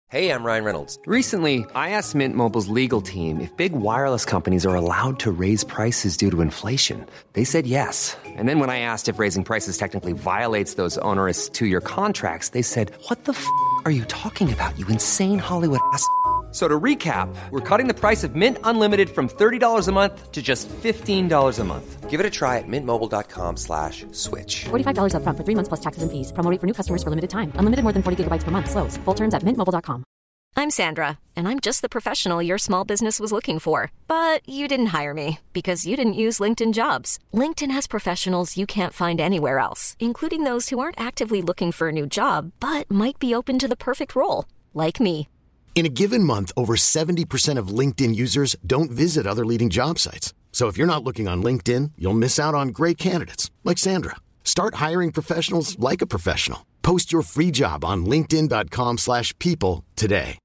Hey, I'm Ryan Reynolds. Recently, I asked Mint Mobile's legal team if big wireless companies are allowed to raise prices due to inflation. They said yes. And then when I asked if raising prices technically violates those onerous two-year contracts, they said, "What the f*** are you talking about, you insane Hollywood ass?" So to recap, we're cutting the price of Mint Unlimited from $30 a month to just $15 a month. Give it a try at mintmobile.com/switch. $45 up front for 3 months plus taxes and fees. Promo rate for new customers for limited time. Unlimited more than 40 gigabytes per month. Slows full terms at mintmobile.com. I'm Sandra, and I'm just the professional your small business was looking for. But you didn't hire me because you didn't use LinkedIn Jobs. LinkedIn has professionals you can't find anywhere else, including those who aren't actively looking for a new job, but might be open to the perfect role, like me. In a given month, over 70% of LinkedIn users don't visit other leading job sites. So if you're not looking on LinkedIn, you'll miss out on great candidates like Sandra. Start hiring professionals like a professional. Post your free job on linkedin.com/people today.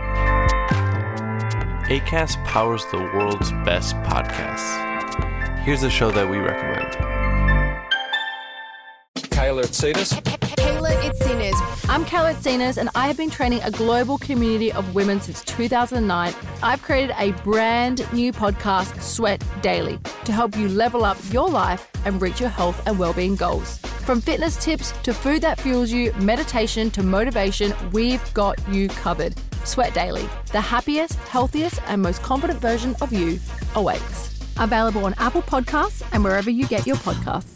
Acast powers the world's best podcasts. Here's a show that we recommend. Kayla Itsinas. Kayla Itsinas. I'm Kayla Itsinas, and I have been training a global community of women since 2009. I've created a brand new podcast, Sweat Daily, to help you level up your life and reach your health and well-being goals. From fitness tips to food that fuels you, meditation to motivation, we've got you covered. Sweat Daily, the happiest, healthiest, and most confident version of you awaits. Available on Apple Podcasts and wherever you get your podcasts.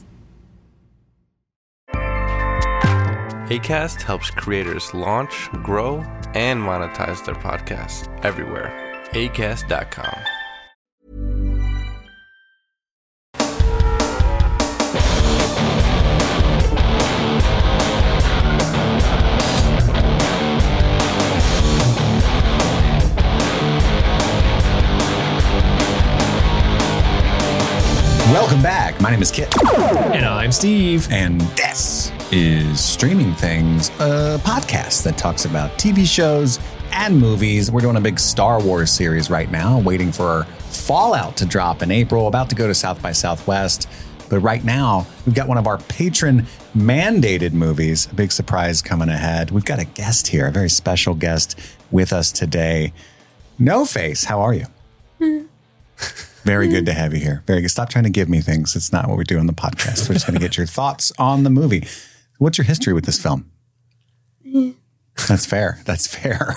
Acast helps creators launch, grow, and monetize their podcasts everywhere. Acast.com. Welcome back. My name is Kit. And I'm Steve. And this is Streaming Things, a podcast that talks about TV shows and movies. We're doing a big Star Wars series right now, waiting for Fallout to drop in April, about to go to South by Southwest. But right now, we've got one of our patron-mandated movies, a big surprise coming ahead. We've got a guest here, a very special guest with us today. No Face, how are you? Very good to have you here. Very good. Stop trying to give me things. It's not what we do on the podcast. We're just going to get your thoughts on the movie. What's your history with this film? That's fair. That's fair.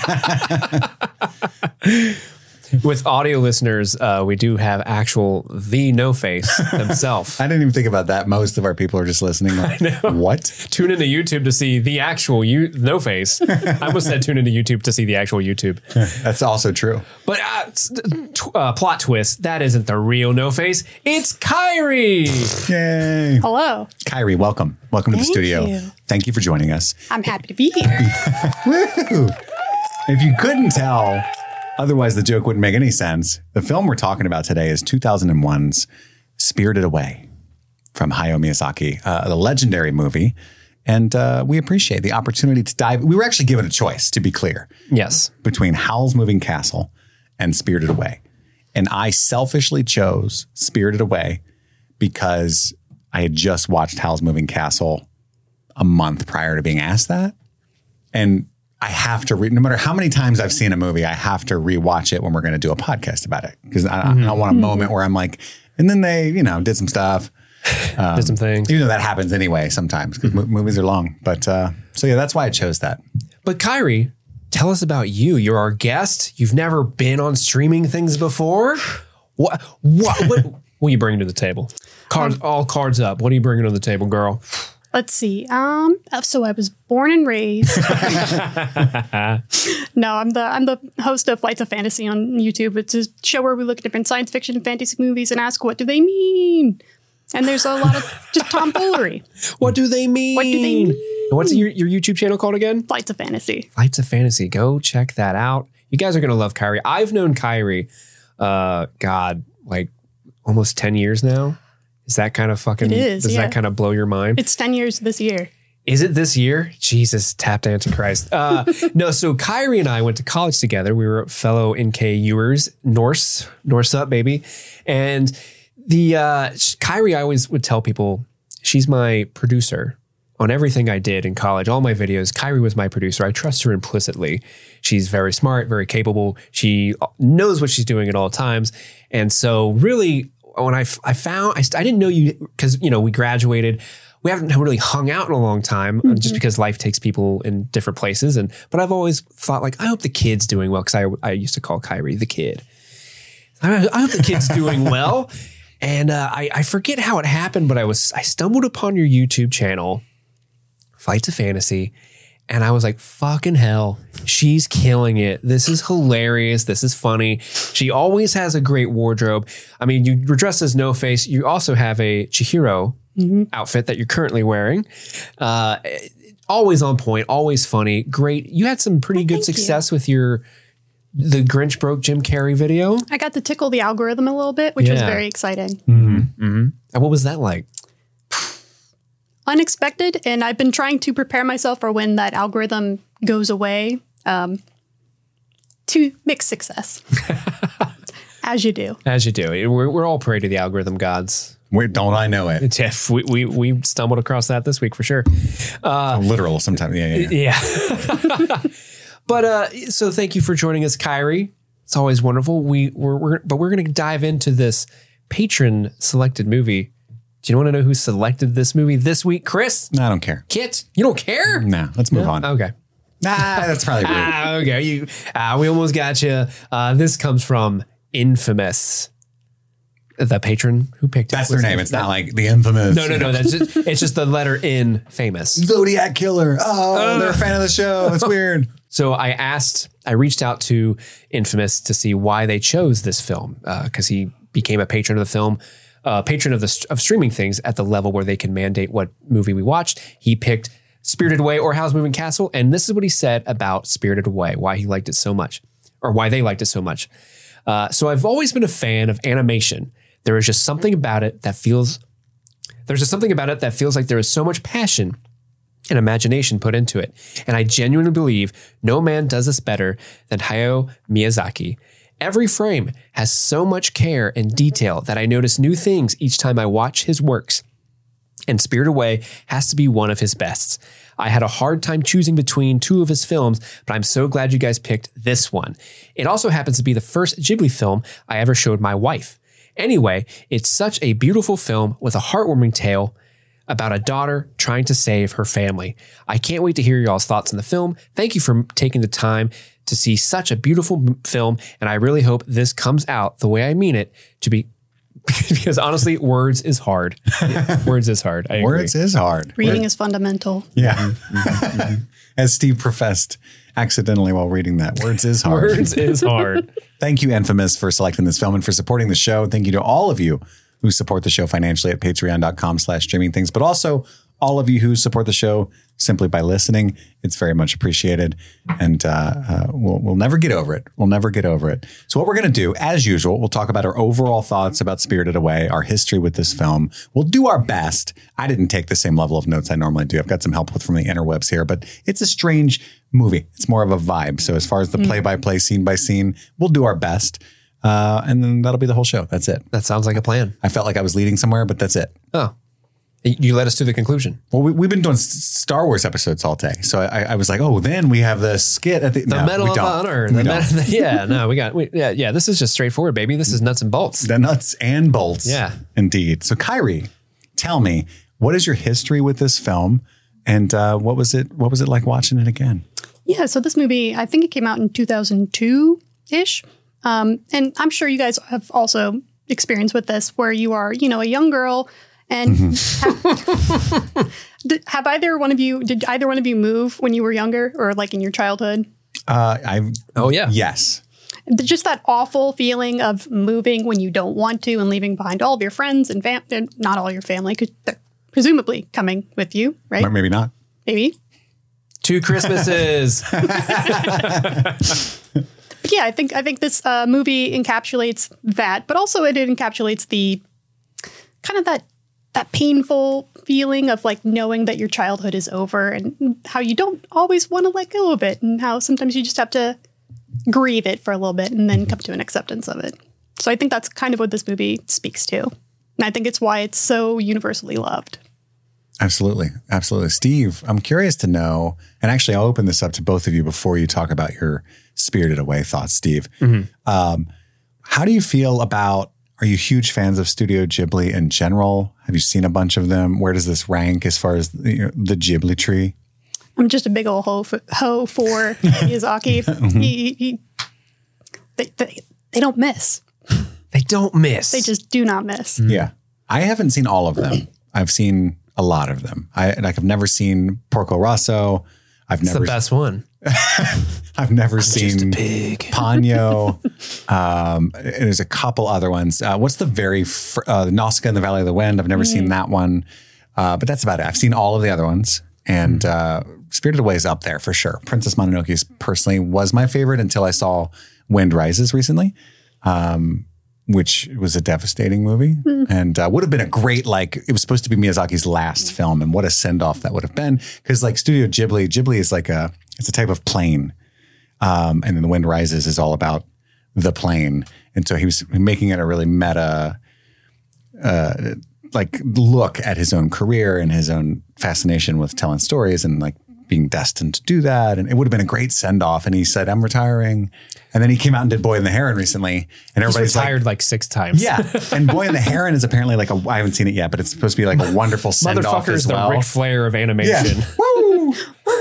With audio listeners, we do have actual the No Face himself. I didn't even think about that. Most of our people are just listening. Like, I know. What? Tune into YouTube to see the actual No Face. I almost said tune into YouTube to see the actual YouTube. That's also true. But plot twist, that isn't the real No Face. It's Kyrie. Yay. Hello. Kyrie, welcome. Welcome to the studio. You. Thank you for joining us. I'm happy to be here. Woo! If you couldn't tell, otherwise the joke wouldn't make any sense, the film we're talking about today is 2001's Spirited Away from Hayao Miyazaki, the legendary movie. And we appreciate the opportunity to dive. We were actually given a choice, to be clear. Yes. Between Howl's Moving Castle and Spirited Away. And I selfishly chose Spirited Away because I had just watched Howl's Moving Castle a month prior to being asked that. And I have to no matter how many times I've seen a movie, I have to rewatch it when we're going to do a podcast about it. Because I don't want a moment where I'm like, and then they, did some stuff. Did some things. Even though that happens anyway sometimes because movies are long. But so yeah, that's why I chose that. But Kyrie, tell us about you. You're our guest. You've never been on Streaming Things before. What are you bringing to the table? All cards up. What are you bringing to the table, girl? Let's see. So I was born and raised. No, I'm the host of Flights of Fantasy on YouTube. It's a show where we look at different science fiction and fantasy movies and ask, what do they mean? And there's a lot of just tomfoolery. What do they mean? What do they mean? What's your YouTube channel called again? Flights of Fantasy. Flights of Fantasy. Go check that out. You guys are going to love Kyrie. I've known Kyrie, like almost 10 years now. Is that kind of fucking, does that kind of blow your mind? It's 10 years this year. Is it this year? Jesus, tap to Antichrist. No, so Kyrie and I went to college together. We were fellow NKUers, Norse up, baby. And the Kyrie, I always would tell people, she's my producer on everything I did in college, all my videos. Kyrie was my producer. I trust her implicitly. She's very smart, very capable. She knows what she's doing at all times. And so really, when I didn't know you, because, we graduated. We haven't really hung out in a long time just because life takes people in different places. But I've always thought, like, I hope the kid's doing well, because I used to call Kyrie the kid. I hope the kid's doing well. And I forget how it happened, but I stumbled upon your YouTube channel, Flights of Fantasy, and I was like, fucking hell, she's killing it. This is hilarious. This is funny. She always has a great wardrobe. I mean, you were dressed as No Face. You also have a Chihiro outfit that you're currently wearing. Always on point, always funny. Great. You had some pretty good success with the Grinch Broke Jim Carrey video. I got to tickle the algorithm a little bit, which was very exciting. And what was that like? Unexpected, and I've been trying to prepare myself for when that algorithm goes away, to mixed success. As you do. As you do. We're all prey to the algorithm gods. Don't I know it? Jeff, we stumbled across that this week for sure. Literal sometimes. Yeah. But so thank you for joining us, Kyrie. It's always wonderful. We're going to dive into this patron selected movie. Do you want to know who selected this movie this week, Chris? No, I don't care. Kit, you don't care? No, let's move on. Okay. That's probably rude. Okay, we almost got you. This comes from Infamous. The patron who picked it. That's their name. It's not like the infamous. No. It's just the letter in famous. Zodiac Killer. Oh, they're a fan of the show. It's weird. So I reached out to Infamous to see why they chose this film, because he became a patron of the film, patron of streaming things at the level where they can mandate what movie we watched. He picked Spirited Away or Howl's Moving Castle, and this is what he said about Spirited Away, why he liked it so much, or why they liked it so much. So I've always been a fan of animation. There is just something about it that feels like there is so much passion and imagination put into it. And I genuinely believe no man does this better than Hayao Miyazaki. Every frame has so much care and detail that I notice new things each time I watch his works. And Spirited Away has to be one of his bests. I had a hard time choosing between two of his films, but I'm so glad you guys picked this one. It also happens to be the first Ghibli film I ever showed my wife. Anyway, it's such a beautiful film with a heartwarming tale about a daughter trying to save her family. I can't wait to hear y'all's thoughts on the film. Thank you for taking the time to see such a beautiful film, and I really hope this comes out the way I mean it to be, because honestly, words is hard. Words is hard. I agree. Words is hard. Reading is fundamental. Yeah. As Steve professed accidentally while reading that. Words is hard. Words is hard. Thank you, Infamous, for selecting this film and for supporting the show. Thank you to all of you who support the show financially at patreon.com/streamingthings, but also all of you who support the show simply by listening. It's very much appreciated. And we'll never get over it. We'll never get over it. So what we're going to do, as usual, we'll talk about our overall thoughts about Spirited Away, our history with this film. We'll do our best. I didn't take the same level of notes I normally do. I've got some help from the interwebs here, but it's a strange movie. It's more of a vibe. So as far as the play-by-play, scene-by-scene, we'll do our best. And then that'll be the whole show. That's it. That sounds like a plan. I felt like I was leading somewhere, but that's it. Oh. You led us to the conclusion. Well, we've been doing Star Wars episodes all day. So I was like, oh, then we have the skit at the Medal of Honor. This is just straightforward, baby. This is nuts and bolts. The nuts and bolts. Yeah. Indeed. So Kyrie, tell me, what is your history with this film? And what was it like watching it again? Yeah, so this movie, I think it came out in 2002-ish. And I'm sure you guys have also experienced with this, where you are, a young girl. And did either one of you move when you were younger or like in your childhood? Yes. Just that awful feeling of moving when you don't want to and leaving behind all of your friends and not all your family, because they're presumably coming with you, right? Maybe not. Maybe. 2 Christmases. But yeah, I think this movie encapsulates that, but also it encapsulates the kind of that painful feeling of like knowing that your childhood is over and how you don't always want to let go of it and how sometimes you just have to grieve it for a little bit and then come to an acceptance of it. So I think that's kind of what this movie speaks to. And I think it's why it's so universally loved. Absolutely. Absolutely. Steve, I'm curious to know, and actually I'll open this up to both of you before you talk about your Spirited Away thoughts, Steve. How do you feel about, are you huge fans of Studio Ghibli in general? Have you seen a bunch of them? Where does this rank as far as the Ghibli tree? I'm just a big old hoe for Miyazaki. They don't miss. They don't miss. They just do not miss. Yeah. I haven't seen all of them. I've seen a lot of them. I've never seen Porco Rosso. It's the best one. I've never seen pig. Ponyo. There's a couple other ones. What's the Nausicaa in the Valley of the Wind? I've never seen that one. But that's about it. I've seen all of the other ones. And Spirited Away is up there for sure. Princess Mononoke personally was my favorite until I saw Wind Rises recently, which was a devastating movie and would have been a great, it was supposed to be Miyazaki's last film, and what a send-off that would have been. Because Studio Ghibli is it's a type of plane. And then The Wind Rises is all about the plane. And so he was making it a really meta, look at his own career and his own fascination with telling stories and being destined to do that. And it would have been a great send off. And he said, I'm retiring. And then he came out and did Boy and the Heron recently. And everybody's retired 6 times. Yeah. And Boy and the Heron is apparently I haven't seen it yet, but it's supposed to be a wonderful send off as well. The Ric Flair of animation. Yeah. Woo!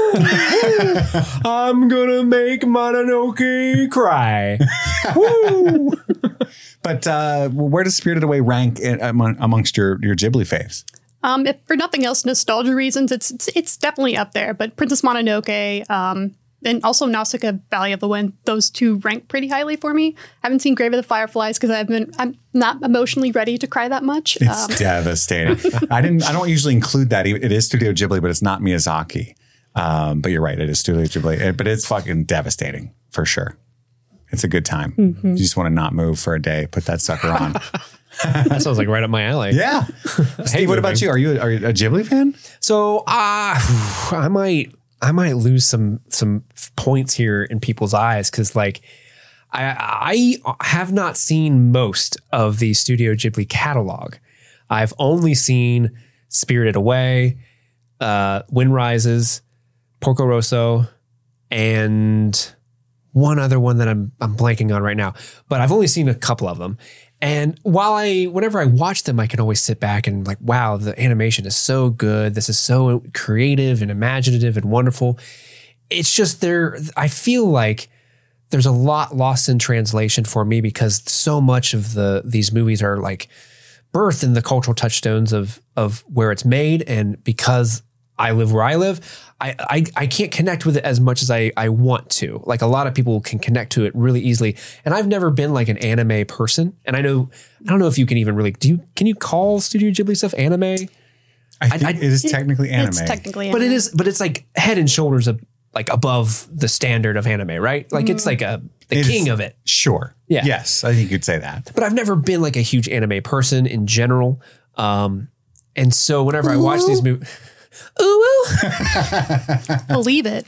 I'm gonna make Mononoke cry. Woo! But where does Spirited Away rank amongst your Ghibli faves? If for nothing else, nostalgia reasons, it's definitely up there. But Princess Mononoke, and also Nausicaa, Valley of the Wind, those two rank pretty highly for me. I haven't seen Grave of the Fireflies because I'm not emotionally ready to cry that much. It's devastating. I don't usually include that. It is Studio Ghibli, but it's not Miyazaki. But you're right, it is Studio Ghibli. But it's fucking devastating for sure. It's a good time. You just want to not move for a day. Put that sucker on. That sounds like right up my alley. Yeah. Steve, what about you? Are you a Ghibli fan? So I might lose some points here in people's eyes because I have not seen most of the Studio Ghibli catalog. I've only seen Spirited Away, Wind Rises, Porco Rosso, and one other one that I'm blanking on right now. But I've only seen a couple of them. And whenever I watch them, I can always sit back and wow, the animation is so good. This is so creative and imaginative and wonderful. It's just I feel like there's a lot lost in translation for me because so much of these movies are birthed in the cultural touchstones of where it's made. And because I live where I live, I can't connect with it as much as I want to. A lot of people can connect to it really easily. And I've never been an anime person. And I don't know if you can even really, can you call Studio Ghibli stuff anime? I think it is technically anime. It's technically anime. But it's head and shoulders above the standard of anime, right? It's the king of it. Sure. Yeah. Yes, I think you'd say that. But I've never been a huge anime person in general. And so whenever I watch these movies, ooh, believe it.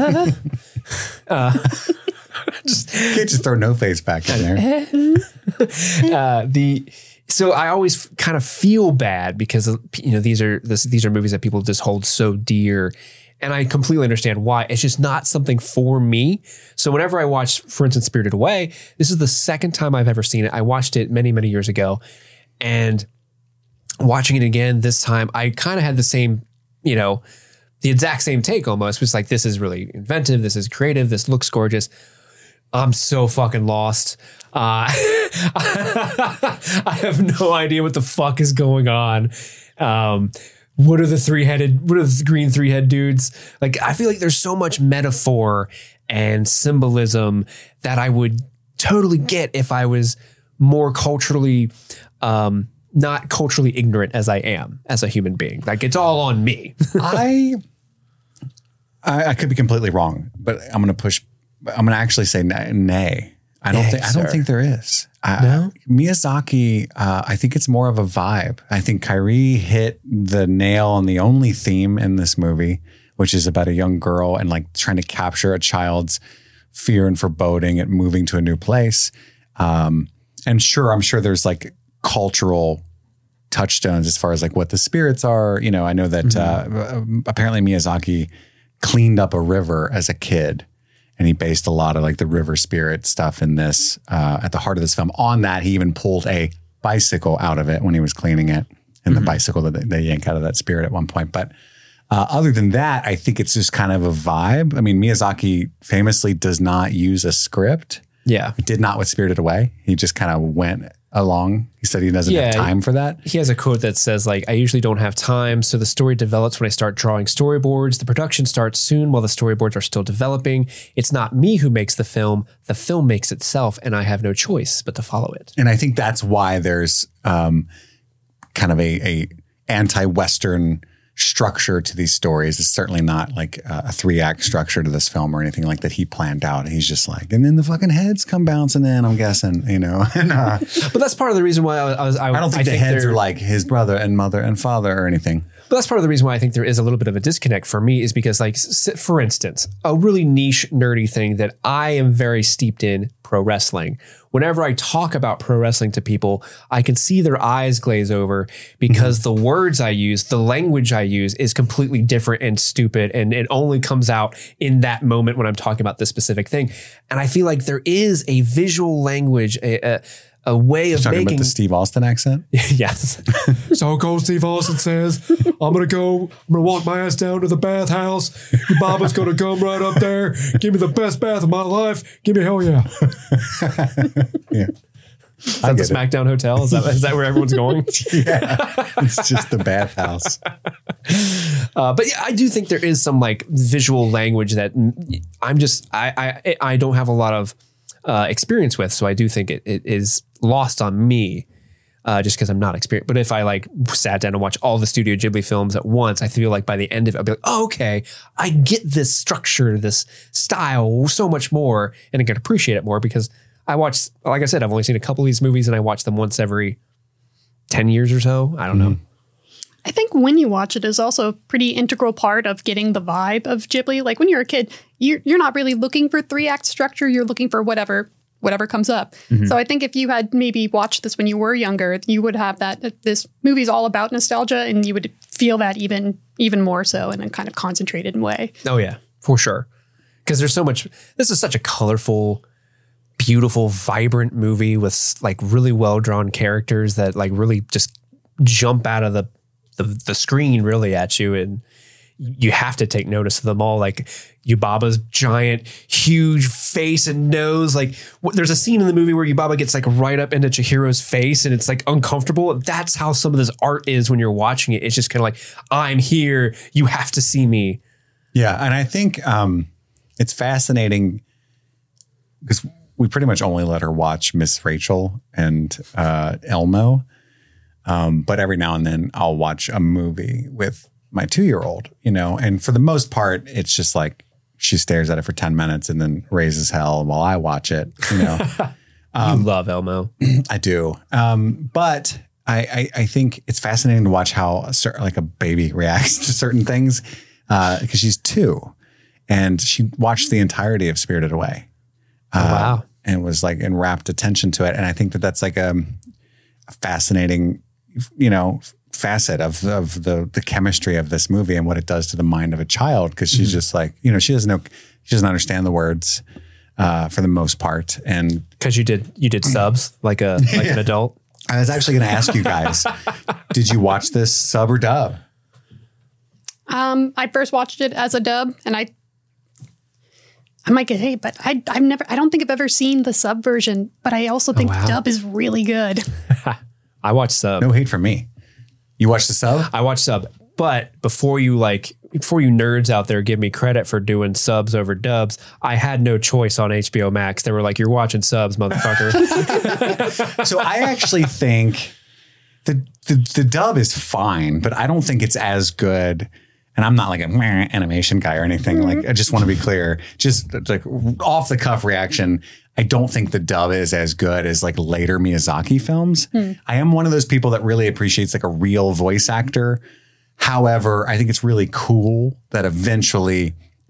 Can't just throw No Face back in there. So I always kind of feel bad because these are movies that people just hold so dear, and I completely understand why. It's just not something for me. So whenever I watch, for instance, Spirited Away, this is the second time I've ever seen it. I watched it many, many years ago, and watching it again this time, I kind of had the same, the exact same take almost. It was this is really inventive. This is creative. This looks gorgeous. I'm so fucking lost. I have no idea what the fuck is going on. What are the green 3-head dudes? I feel there's so much metaphor and symbolism that I would totally get if I was more culturally, not culturally ignorant as I am as a human being. It's all on me. I could be completely wrong, but I'm going to actually say nay. I don't think there is. No? Miyazaki, I think it's more of a vibe. I think Kairi hit the nail on the only theme in this movie, which is about a young girl and trying to capture a child's fear and foreboding at moving to a new place. And sure, I'm sure there's cultural touchstones as far as like what the spirits are. You know, I know that apparently Miyazaki cleaned up a river as a kid, and he based a lot of like the river spirit stuff in this at the heart of this film. On that, he even pulled a bicycle out of it when he was cleaning it, and the bicycle that they yank out of that spirit at one point. But other than that, I think it's just kind of a vibe. I mean, Miyazaki famously does not use a script. Yeah. He did not with Spirited Away. He just kind of went along. He said he doesn't have time for that. He has a quote that says like, I usually don't have time. So the story develops when I start drawing storyboards. The production starts soon while the storyboards are still developing. It's not me who makes the film makes itself, and I have no choice but to follow it. And I think that's why there's kind of a anti-Western structure to these stories. It's certainly not like a 3-act structure to this film or anything like that he planned out. He's just like, and then the fucking heads come bouncing in, I'm guessing, you know. And, but that's part of the reason why I don't think the heads are like his brother and mother and father or anything. But that's part of the reason why I think there is a little bit of a disconnect for me is because, like, for instance, a really niche, nerdy thing that I am very steeped in, pro wrestling. Whenever I talk about pro wrestling to people, I can see their eyes glaze over because the words I use, the language I use is completely different and stupid. And it only comes out in that moment when I'm talking about this specific thing. And I feel like there is a visual language, a way of making about the Steve Austin accent. Yes. So Cold Steve Austin says, I'm gonna walk my ass down to the bathhouse. Your baba's gonna come right up there. Give me the best bath of my life. Give me hell yeah. Yeah. Is that the SmackDown Hotel? Is that where everyone's going? Yeah. It's just the bathhouse. But yeah, I do think there is some like visual language that I don't have a lot of experience with. So I do think it is lost on me just because I'm not experienced. But if I like sat down and watched all the Studio Ghibli films at once, I feel like by the end of it, I'll be like, oh, okay, I get this structure, this style so much more, and I can appreciate it more because I watched, like I said, I've only seen a couple of these movies and I watch them once every 10 years or so. I don't know. I think when you watch it is also a pretty integral part of getting the vibe of Ghibli. Like when you're a kid, you're not really looking for 3-act structure. You're looking for whatever comes up. So I think if you had maybe watched this when you were younger, you would have that this movie's all about nostalgia, and you would feel that even more so in a kind of concentrated way. Oh yeah, for sure. Because there's so much. This is such a colorful, beautiful, vibrant movie with like really well drawn characters that like really just jump out of the screen really at you, and you have to take notice of them all. Like Yubaba's giant, huge face and nose. Like there's a scene in the movie where Yubaba gets like right up into Chihiro's face and it's like uncomfortable. That's how some of this art is when you're watching it. It's just kind of like, I'm here. You have to see me. Yeah. And I think it's fascinating because we pretty much only let her watch Miss Rachel and Elmo. But every now and then I'll watch a movie with my 2-year-old, you know, and for the most part, it's just like she stares at it for 10 minutes and then raises hell while I watch it, you know. You love Elmo. I do. But I think it's fascinating to watch how like a baby reacts to certain things because she's 2 and she watched the entirety of Spirited Away. Wow. And was like in rapt attention to it. And I think that that's like a fascinating, you know, facet of the chemistry of this movie and what it does to the mind of a child. Cause she's just like, you know, she doesn't understand the words for the most part. And cause you did subs like an adult. I was actually going to ask you guys, did you watch this sub or dub? I first watched it as a dub, and I'm like, hey, but I don't think I've ever seen the sub version, but I also think the dub is really good. I watched sub. No hate from me. You watched the sub? I watched sub, but before you nerds out there give me credit for doing subs over dubs, I had no choice on HBO Max. They were like, you're watching subs, motherfucker. So I actually think the dub is fine, but I don't think it's as good. And I'm not like an animation guy or anything. Like, I just want to be clear, just like off the cuff reaction. I don't think the dub is as good as like later Miyazaki films. I am one of those people that really appreciates like a real voice actor. However, I think it's really cool that eventually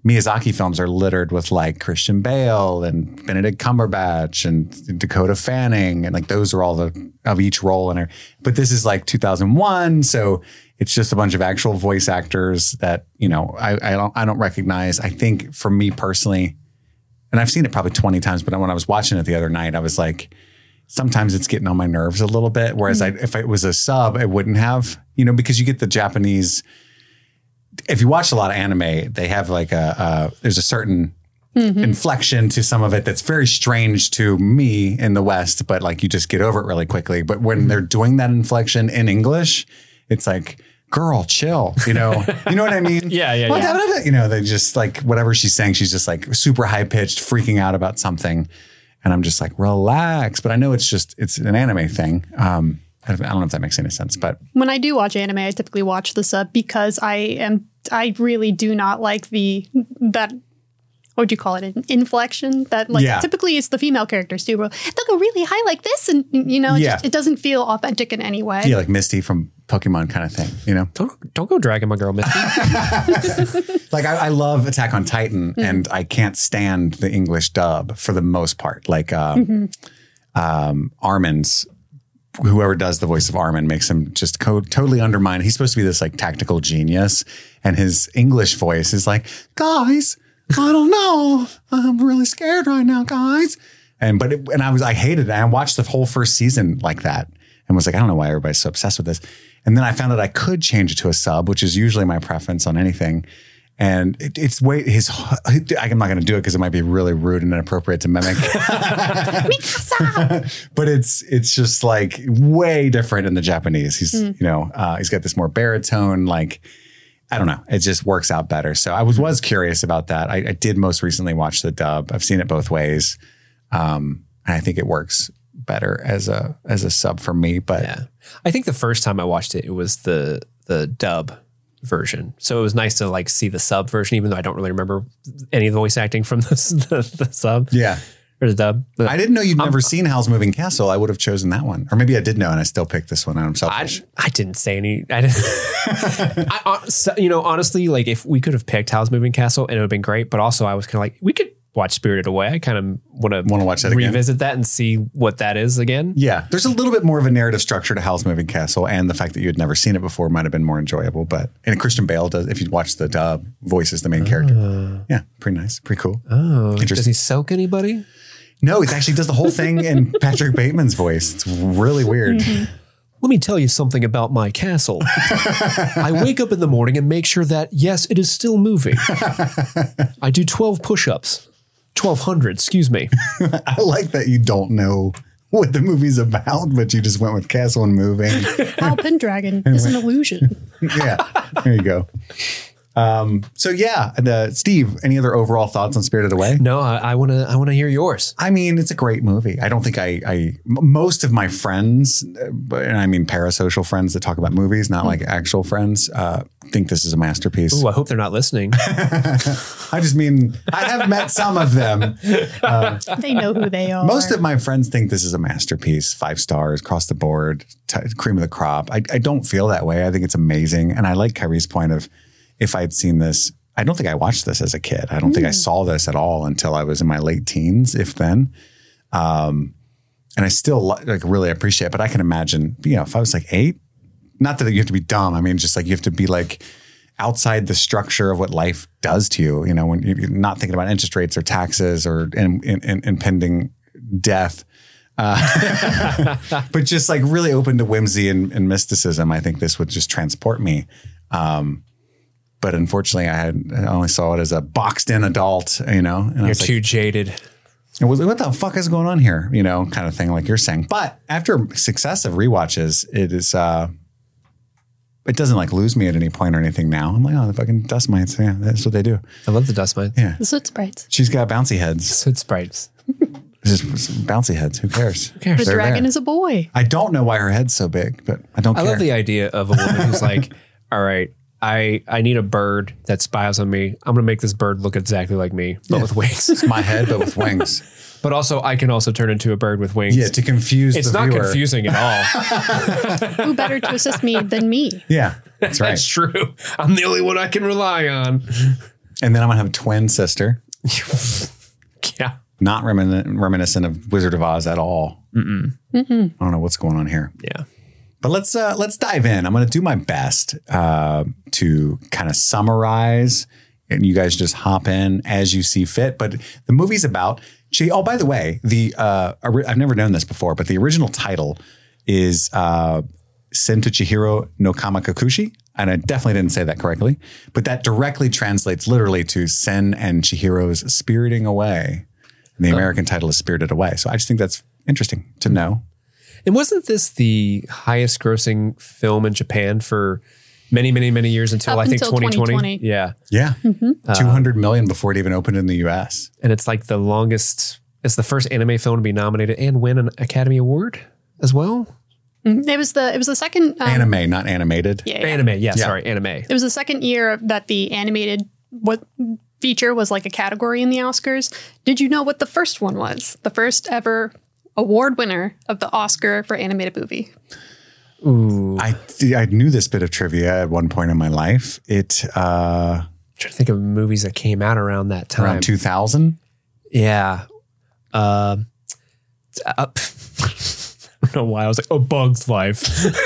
Miyazaki films are littered with like Christian Bale and Benedict Cumberbatch and Dakota Fanning. And like those are all of each role in her. But this is like 2001. So it's just a bunch of actual voice actors that, you know, I don't recognize. I think for me personally, and I've seen it probably 20 times, but when I was watching it the other night, I was like, sometimes it's getting on my nerves a little bit. Whereas if it was a sub, it wouldn't have, you know, because you get the Japanese. If you watch a lot of anime, they have like there's a certain inflection to some of it that's very strange to me in the West, but like you just get over it really quickly. But when they're doing that inflection in English, it's like, girl, chill, you know what I mean? Yeah. You know, they just like whatever she's saying, she's just like super high pitched, freaking out about something. And I'm just like, relax. But I know it's an anime thing. I don't know if that makes any sense, but when I do watch anime, I typically watch the sub because I really do not like that. What would you call it? An inflection that typically it's the female characters too. They'll go really high like this. And you know, it doesn't feel authentic in any way. Yeah. Like Misty from Pokemon kind of thing, you know? Don't go dragging my girl, Misty. Like I love Attack on Titan and I can't stand the English dub for the most part. Like Armin's, whoever does the voice of Armin makes him just totally undermine. He's supposed to be this like tactical genius and his English voice is like, guys, I don't know. I'm really scared right now, guys. I hated it. I watched the whole first season like that and was like, I don't know why everybody's so obsessed with this. And then I found out I could change it to a sub, which is usually my preference on anything. And I'm not going to do it because it might be really rude and inappropriate to mimic. But it's just like way different in the Japanese. He's, you know, he's got this more baritone, like, I don't know. It just works out better. So I was curious about that. I did most recently watch the dub. I've seen it both ways. And I think it works better as a sub for me. But yeah, I think the first time I watched it, it was the dub version. So it was nice to like see the sub version, even though I don't really remember any of the voice acting from the sub. Yeah. Or the dub. But I didn't know you'd never seen Howl's Moving Castle. I would have chosen that one. Or maybe I did know and I still picked this one. I'm selfish. I didn't say any. I didn't. You know, honestly, like if we could have picked Howl's Moving Castle, it would have been great. But also I was kind of like, we could watch Spirited Away. I kind of want to watch that revisit that and see what that is again. Yeah. There's a little bit more of a narrative structure to Howl's Moving Castle, and the fact that you had never seen it before might have been more enjoyable. And Christian Bale does, if you watch the dub, voices the main character. Yeah. Pretty nice. Pretty cool. Oh, does he soak anybody? No, it actually does the whole thing in Patrick Bateman's voice. It's really weird. Mm-hmm. Let me tell you something about my castle. I wake up in the morning and make sure that, yes, it is still moving. I do 12 push-ups. 1,200, excuse me. I like that you don't know what the movie's about, but you just went with castle and moving. Alpine Dragon is an illusion. Yeah, there you go. So yeah, Steve, any other overall thoughts on Spirited Away? No, I want to hear yours. I mean, it's a great movie. I don't think most of my friends, and I mean parasocial friends that talk about movies, not like actual friends, think this is a masterpiece. Ooh, I hope they're not listening. I just mean, I have met some of them. They know who they are. Most of my friends think this is a masterpiece, 5 stars across the board, cream of the crop. I don't feel that way. I think it's amazing. And I like Kyrie's point of, if I'd seen this, I don't think I watched this as a kid. I don't think I saw this at all until I was in my late teens, if then. And I still like really appreciate it, but I can imagine, you know, if I was like 8, not that you have to be dumb. I mean, just like you have to be like outside the structure of what life does to you, you know, when you're not thinking about interest rates or taxes or impending death. But just like really open to whimsy and mysticism. I think this would just transport me. But unfortunately, I only saw it as a boxed in adult, you know. And you're too jaded. It was like, what the fuck is going on here? You know, kind of thing like you're saying. But after successive rewatches, it is, it doesn't like lose me at any point or anything now. I'm like, oh, the fucking dust mites. Yeah, that's what they do. I love the dust mites. Yeah. The soot sprites. She's got bouncy heads. Soot sprites. Just bouncy heads. Who cares? Who cares? The dragon is a boy. I don't know why her head's so big, but I don't care. I love the idea of a woman who's like, all right, I need a bird that spies on me. I'm going to make this bird look exactly like me, but with wings. It's my head, but with wings. But also, I can also turn into a bird with wings. Yeah, to confuse the viewer. It's not confusing at all. Who better to assist me than me? Yeah, that's right. That's true. I'm the only one I can rely on. And then I'm going to have a twin sister. Yeah. Not reminiscent of Wizard of Oz at all. I don't know what's going on here. Yeah. But let's dive in. I'm going to do my best to kind of summarize, and you guys just hop in as you see fit. But the movie's about. Oh, by the way, I've never known this before, but the original title is Sen to Chihiro no Kamakakushi, and I definitely didn't say that correctly. But that directly translates literally to Sen and Chihiro's Spiriting Away. And the American title is Spirited Away. So I just think that's interesting to know. And wasn't this the highest grossing film in Japan for many, many, many years until I think 2020? Yeah. Yeah. 200 million before it even opened in the US. And it's like it's the first anime film to be nominated and win an Academy Award as well. It was the second anime, not animated. Yeah. Anime. Yeah. Sorry. Anime. It was the second year that the animated feature was like a category in the Oscars. Did you know what the first one was? The first ever award winner of the Oscar for animated movie. Ooh. I knew this bit of trivia at one point in my life. I'm trying to think of movies that came out around that time. Around 2000? Yeah. I don't know why I was like, A Bug's Life.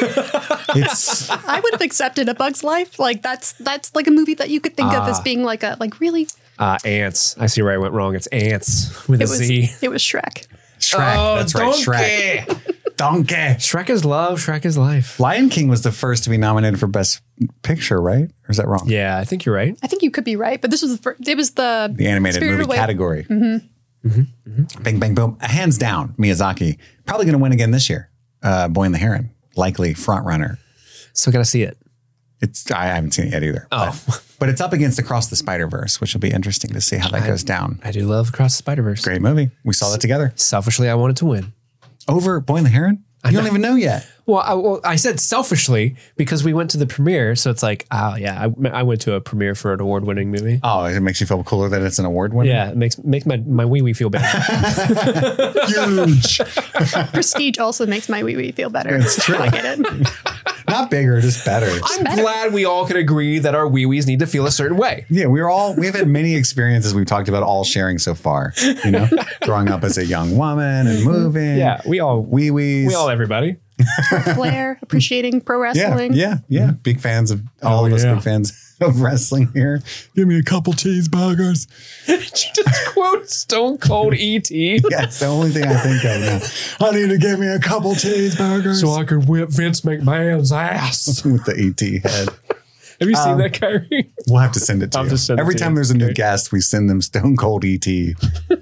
I would have accepted A Bug's Life. Like that's like a movie that you could think of as being like really. Ants. I see where I went wrong. It's Ants with a Z. It was Shrek. Shrek. That's right. Shrek. Donkey. Shrek is love. Shrek is life. Lion King was the first to be nominated for Best Picture, right? Or is that wrong? Yeah, I think you're right. I think you could be right, but this was the first. It was the animated Spirited movie Away category. Bang, bang, boom. Hands down, Miyazaki. Probably going to win again this year. Boy and the Heron. Likely front runner. Still got to see it. I haven't seen it yet either. Oh. But it's up against Across the Spider-Verse, which will be interesting to see how that goes down. I do love Across the Spider-Verse. Great movie. We saw that together. Selfishly, I wanted to win. Over Boy and the Heron? You don't even know yet. Well, I said selfishly because we went to the premiere. So it's like, oh, yeah, I went to a premiere for an award-winning movie. Oh, it makes you feel cooler that it's an award winner? Yeah, it makes my wee-wee feel better. Huge. Prestige also makes my wee-wee feel better. It's true. I get it. Not bigger, just better. I'm glad we all can agree that our wee-wees need to feel a certain way. Yeah, we've had many experiences we've talked about all sharing so far. You know, growing up as a young woman and moving. Yeah, we all wee-wees. We all everybody. Flair, appreciating pro wrestling. Yeah. Big fans of all of us. Big fans of wrestling here. Give me a couple cheeseburgers. She just quotes Stone Cold E.T. Yeah, it's the only thing I think of now. I need to give me a couple cheeseburgers so I could whip Vince McMahon's ass with the E.T. head. Have you seen that, Kyrie? We'll have to send it to you. Every time there's a new guest, we send them Stone Cold E.T.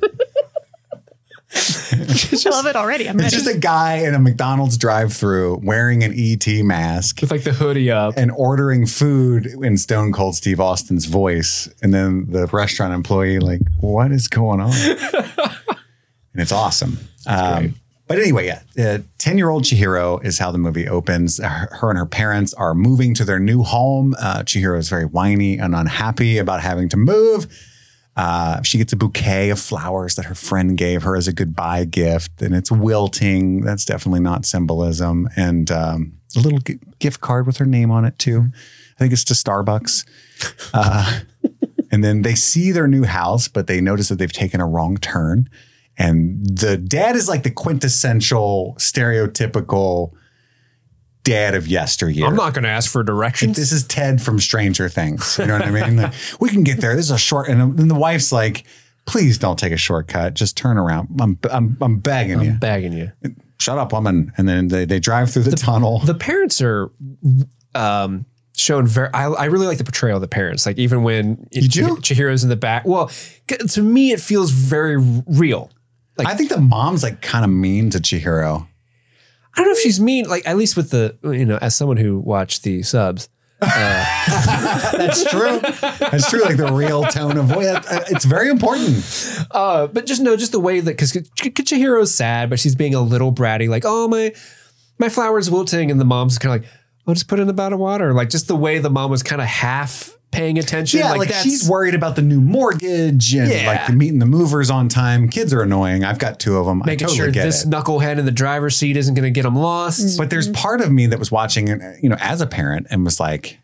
I love it already. I'm ready. It's just a guy in a McDonald's drive-thru wearing an ET mask with like the hoodie up and ordering food in Stone Cold Steve Austin's voice. And then the restaurant employee like, what is going on? And it's awesome. But anyway, 10-year-old Chihiro is how the movie opens. Her and her parents are moving to their new home. Chihiro is very whiny and unhappy about having to move. She gets a bouquet of flowers that her friend gave her as a goodbye gift, and it's wilting. That's definitely not symbolism. And a little gift card with her name on it too. I think it's to Starbucks. And then they see their new house, but they notice that they've taken a wrong turn. And the dad is like the quintessential, stereotypical dad of yesteryear. I'm not going to ask for directions. This is Ted from Stranger Things. You know what I mean? Like, we can get there. This is a short. And then the wife's like, please don't take a shortcut. Just turn around. I'm begging you. I'm begging you. Shut up, woman. And then they drive through the tunnel. The parents are shown very. I really like the portrayal of the parents. Like even when Chihiro's in the back. Well, to me, it feels very real. Like, I think the mom's like kind of mean to Chihiro. I don't know if she's mean, like at least with the, as someone who watched the subs. That's true. That's true. Like the real tone of voice. It's very important. But just the way that, because Chihiro's sad, but she's being a little bratty, like, oh, my flower's wilting. And the mom's kind of like, oh, just put it in a bottle of water. Like just the way the mom was kind of half paying attention. Yeah, like she's worried about the new mortgage and like meeting the movers on time. Kids are annoying. I've got two of them. Making sure this knucklehead in the driver's seat isn't going to get them lost. But there's part of me that was watching, as a parent and was like,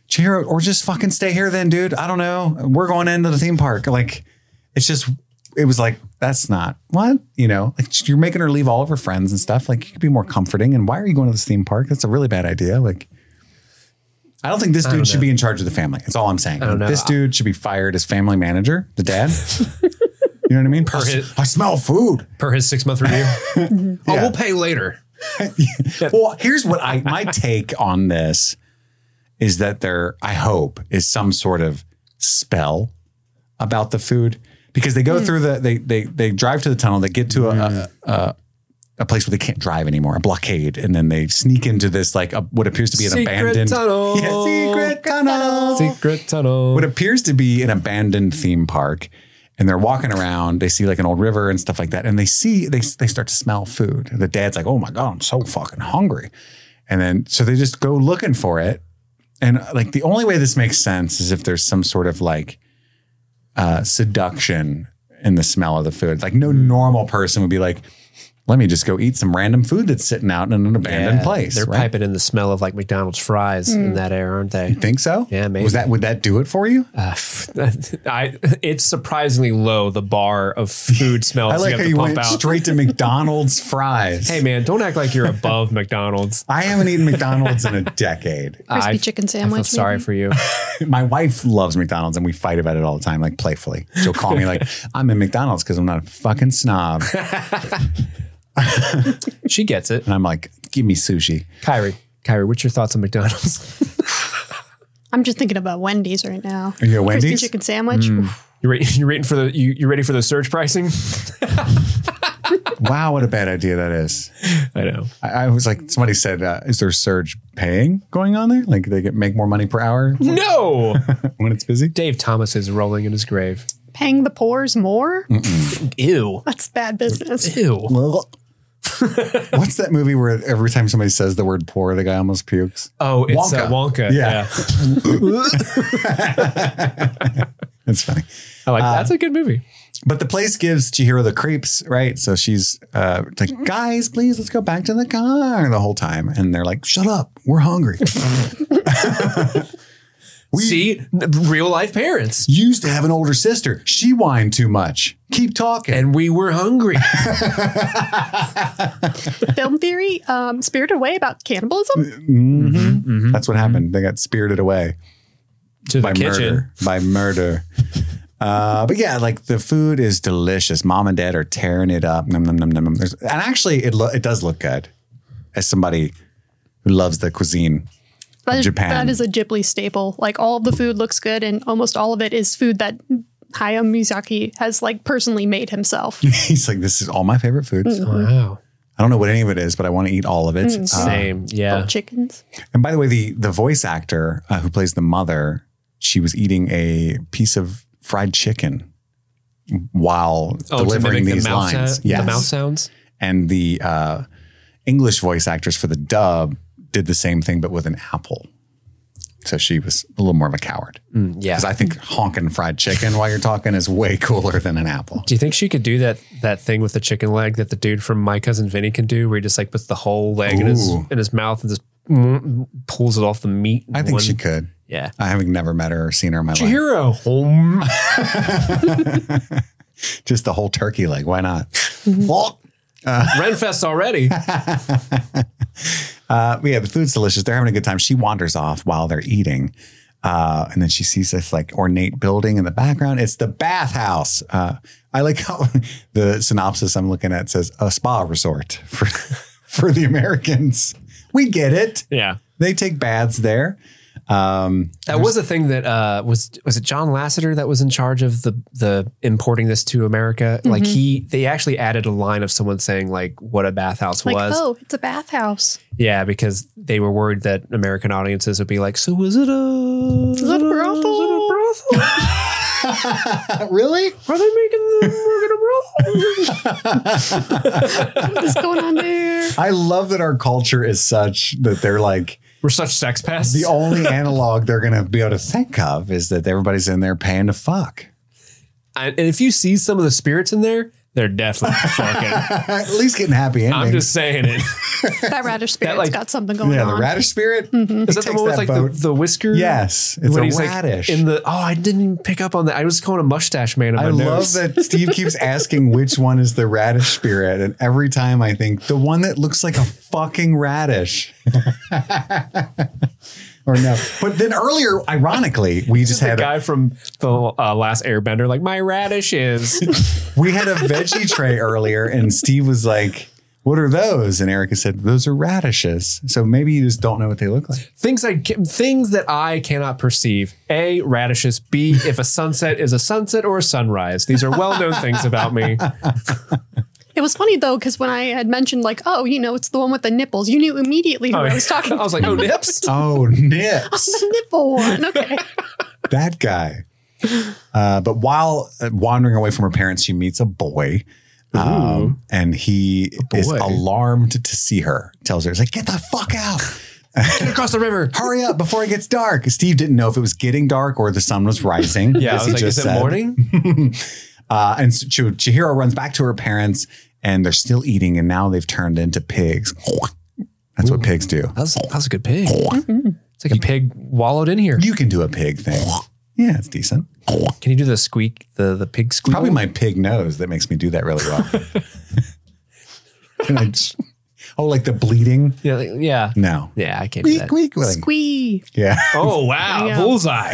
Chihiro, or just fucking stay here then, dude. I don't know. We're going into the theme park. Like, it was like, that's not what, like you're making her leave all of her friends and stuff. Like, you could be more comforting. And why are you going to this theme park? That's a really bad idea. Like, I don't think this dude should be in charge of the family. That's all I'm saying. This dude should be fired as family manager, the dad. You know what I mean? I smell food. Per his 6-month review. Oh, we'll pay later. Well, here's what my take on this is that there, I hope, is some sort of spell about the food, because they go through they drive to the tunnel, they get to a place where they can't drive anymore, a blockade, and then they sneak into this like what appears to be an abandoned tunnel. Secret tunnel. Secret tunnel. What appears to be an abandoned theme park. And they're walking around, they see like an old river and stuff like that. And they start to smell food. The dad's like, oh my God, I'm so fucking hungry. And then, so they just go looking for it. And like, the only way this makes sense is if there's some sort of like seduction in the smell of the food. Like, no normal person would be like, let me just go eat some random food that's sitting out in an abandoned place. They're piping in the smell of like McDonald's fries in that air, aren't they? You think so? Yeah, maybe. Would that do it for you? It's surprisingly low, the bar of food smells. I like how you went straight to McDonald's fries. Hey man, don't act like you're above McDonald's. I haven't eaten McDonald's in a decade. Crispy chicken sandwich. I feel sorry for you. My wife loves McDonald's and we fight about it all the time, like playfully. She'll call me like, I'm in McDonald's because I'm not a fucking snob. She gets it. And I'm like, give me sushi. Kyrie, what's your thoughts on McDonald's? I'm just thinking about Wendy's right now. Are you a Wendy's? Crispy chicken sandwich. You ready for the surge pricing? Wow, what a bad idea that is. I know. I was like, somebody said, is there surge paying going on there? Like they make more money per hour? No. When it's busy? Dave Thomas is rolling in his grave. Paying the poors more? Ew. That's bad business. Ew. What's that movie where every time somebody says the word poor, the guy almost pukes? Oh, it's Wonka. Yeah. That's funny. I like that's a good movie. But the place gives Chihiro the creeps, right? So she's like, guys, please, let's go back to the car the whole time. And they're like, shut up. We're hungry. See, real life parents. Used to have an older sister. She whined too much. Keep talking. And we were hungry. Film theory, Spirited Away about cannibalism. Mm-hmm. That's what happened. They got spirited away to the kitchen by murder. But yeah, like the food is delicious. Mom and dad are tearing it up. Nom, nom, nom, nom. And actually, it does look good as somebody who loves the cuisine. Japan. That is a Ghibli staple. Like all of the food looks good, and almost all of it is food that Hayao Miyazaki has like personally made himself. He's like, this is all my favorite foods. Wow. I don't know what any of it is, but I want to eat all of it. Same, yeah. Chickens. And by the way, the voice actor who plays the mother, she was eating a piece of fried chicken while delivering these lines. The mouth sounds. And the English voice actors for the dub did the same thing, but with an apple. So she was a little more of a coward. Yeah. Because I think honking fried chicken while you're talking is way cooler than an apple. Do you think she could do that thing with the chicken leg that the dude from My Cousin Vinny can do, where he just like puts the whole leg in his mouth and just pulls it off the meat? I think she could. Yeah. I haven't never met her or seen her in my life. Chihiro. Just the whole turkey leg. Why not? Renfest already. Yeah, the food's delicious. They're having a good time. She wanders off while they're eating. And then she sees this like ornate building in the background. It's the bathhouse. I like how the synopsis I'm looking at says a spa resort for the Americans. We get it. Yeah. They take baths there. That was a thing that was it John Lasseter that was in charge of the importing this to America? Mm-hmm. Like they actually added a line of someone saying like what a bathhouse like, was. Oh, it's a bathhouse. Yeah, because they were worried that American audiences would be like, so is it a brothel? Really? Are they making a brothel? What is going on there? I love that our culture is such that they're like, we're such sex pests. The only analog they're going to be able to think of is that everybody's in there paying to fuck. And if you see some of the spirits in there, They're definitely fucking. At least getting happy ending. I'm just saying it. That radish spirit's got something going on. The radish spirit. Is that the one with like the whisker? Yes, it's when a he's radish. Like I didn't even pick up on that. I was calling a mustache man in my nose. Love that Steve keeps asking which one is the radish spirit, and every time I think the one that looks like a fucking radish. Or no, but then earlier, ironically, we just had a guy from the last Airbender, like my radishes. We had a veggie tray earlier, and Steve was like, "What are those?" And Erica said, "Those are radishes." So maybe you just don't know what they look like. Things that I cannot perceive. A, radishes. B, if a sunset is a sunset or a sunrise. These are well-known things about me. It was funny though, because when I had mentioned like, oh, it's the one with the nipples, you knew immediately who I was talking about. I was like, oh, nips? Oh, nips. The nipple one. Okay. That guy. But while wandering away from her parents, she meets a boy. And he is alarmed to see her. Tells her, he's like, get the fuck out. Get across the river. Hurry up before it gets dark. Steve didn't know if it was getting dark or the sun was rising. Yeah, I was like, is it morning? And Chihiro runs back to her parents, and they're still eating, and now they've turned into pigs. That's what pigs do. That's a good pig. It's like a pig wallowed in here. You can do a pig thing. Yeah, it's decent. Can you do the squeak, the pig squeak? Probably my pig nose that makes me do that really well. Like the bleeding? Yeah. No. Yeah, I can't do that. Squee. Yeah. Oh, wow. Bullseye.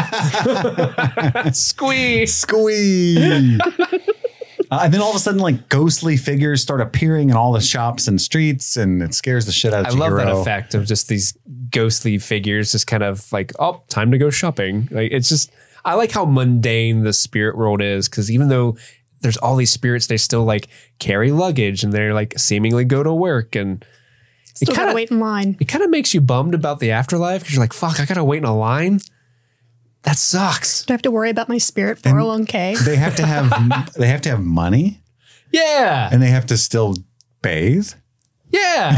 Squee. And then all of a sudden, like ghostly figures start appearing in all the shops and streets, and it scares the shit out of Chihiro. I love that effect of just these ghostly figures, just kind of like, oh, time to go shopping. Like it's just, I like how mundane the spirit world is, because even though there's all these spirits, they still like carry luggage and they're like seemingly go to work, and still gotta wait in line. It kind of makes you bummed about the afterlife because you're like, fuck, I gotta wait in a line. That sucks. Do I have to worry about my spirit 401k? They have to have money. Yeah. And they have to still bathe. Yeah.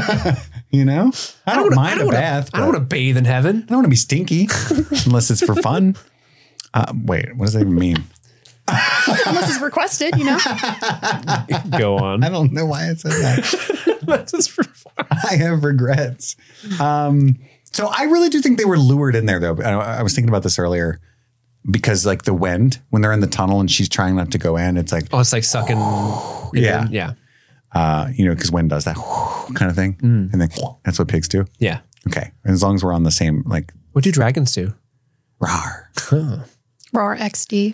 I don't mind a bath. I don't want to bathe in heaven. I don't want to be stinky unless it's for fun. Wait, what does that even mean? Unless it's requested, Go on. I don't know why I said that. That's just for fun. I have regrets. So I really do think they were lured in there, though. I was thinking about this earlier because, like, the wind, when they're in the tunnel and she's trying not to go in, it's like... Oh, it's like sucking... Yeah. Yeah. Because wind does that kind of thing. And then that's what pigs do. Yeah. Okay. And as long as we're on the same, like... What do dragons do? Rawr. Rawr XD.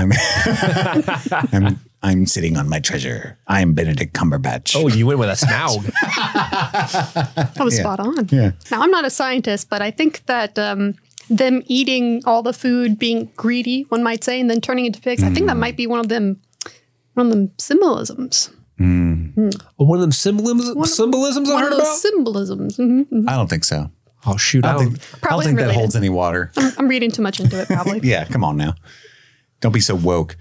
I'm sitting on my treasure. I'm Benedict Cumberbatch. Oh, you went with a Smaug. That was spot on. Yeah. Now, I'm not a scientist, but I think that them eating all the food, being greedy, one might say, and then turning into pigs, I think that might be one of them symbolisms. One of them symbolisms I heard about? Symbolisms. I don't think so. Oh, shoot. I don't think that holds any water. I'm reading too much into it, probably. Yeah, come on now. Don't be so woke.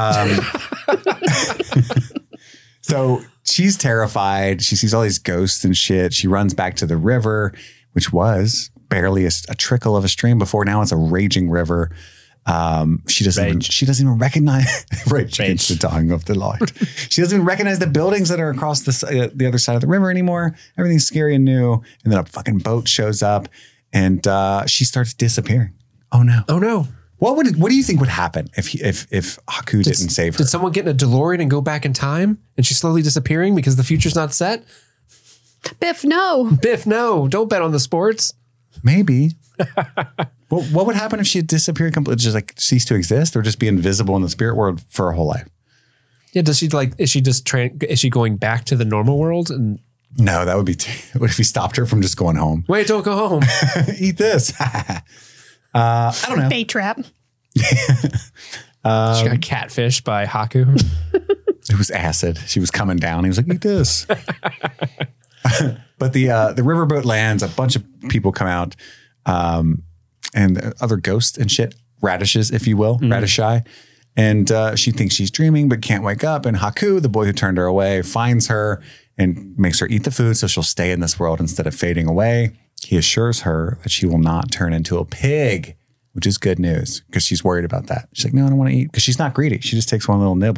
So she's terrified. She sees all these ghosts and shit. She runs back to the river, which was barely a trickle of a stream before. Now it's a raging river. She doesn't even recognize rage against the dying of the light. She doesn't even recognize the buildings that are across the other side of the river anymore. Everything's scary and new. And then a fucking boat shows up, and she starts disappearing. Oh no! Oh no! What do you think would happen if Haku didn't save her? Did someone get in a DeLorean and go back in time, and she's slowly disappearing because the future's not set? Biff, no. Biff, no. Don't bet on the sports. Maybe. Well, what would happen if she had disappeared completely, just like cease to exist, or just be invisible in the spirit world for her whole life? Yeah. Does she is she going back to the normal world? And no, that would be. What if he stopped her from just going home? Wait, don't go home. Eat this. I don't know. Bait trap. She got catfished by Haku. It was acid. She was coming down. He was like, eat this. But the riverboat lands. A bunch of people come out, and other ghosts and shit, radishes, if you will, radishai. And she thinks she's dreaming, but can't wake up. And Haku, the boy who turned her away, finds her and makes her eat the food so she'll stay in this world instead of fading away. He assures her that she will not turn into a pig, which is good news because she's worried about that. She's like, no, I don't want to eat, because she's not greedy. She just takes one little nibble.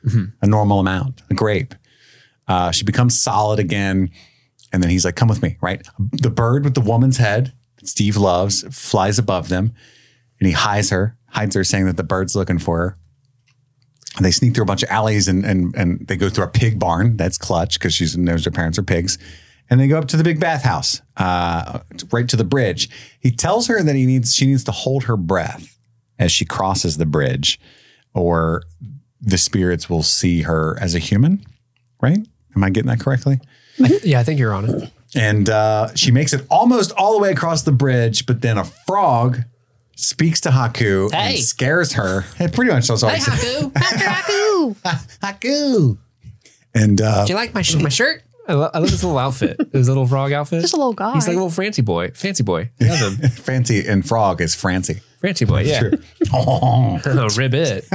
a normal amount, a grape. She becomes solid again. And then he's like, come with me, right? The bird with the woman's head that Steve loves flies above them. And he hides her, saying that the bird's looking for her. And they sneak through a bunch of alleys and they go through a pig barn. That's clutch because she knows her parents are pigs. And they go up to the big bathhouse, right to the bridge. He tells her that she needs to hold her breath as she crosses the bridge, or the spirits will see her as a human, right? Am I getting that correctly? Yeah, I think you're on it. And she makes it almost all the way across the bridge, but then a frog speaks to Haku and scares her. It pretty much does all. Hey, Haku! Haku! Haku! And do you like my shirt? I love his little outfit. His little frog outfit. Just a little guy. He's like a little fancy boy. I love him. Fancy and frog is Francie. Francie boy, yeah. Sure. Oh, ribbit.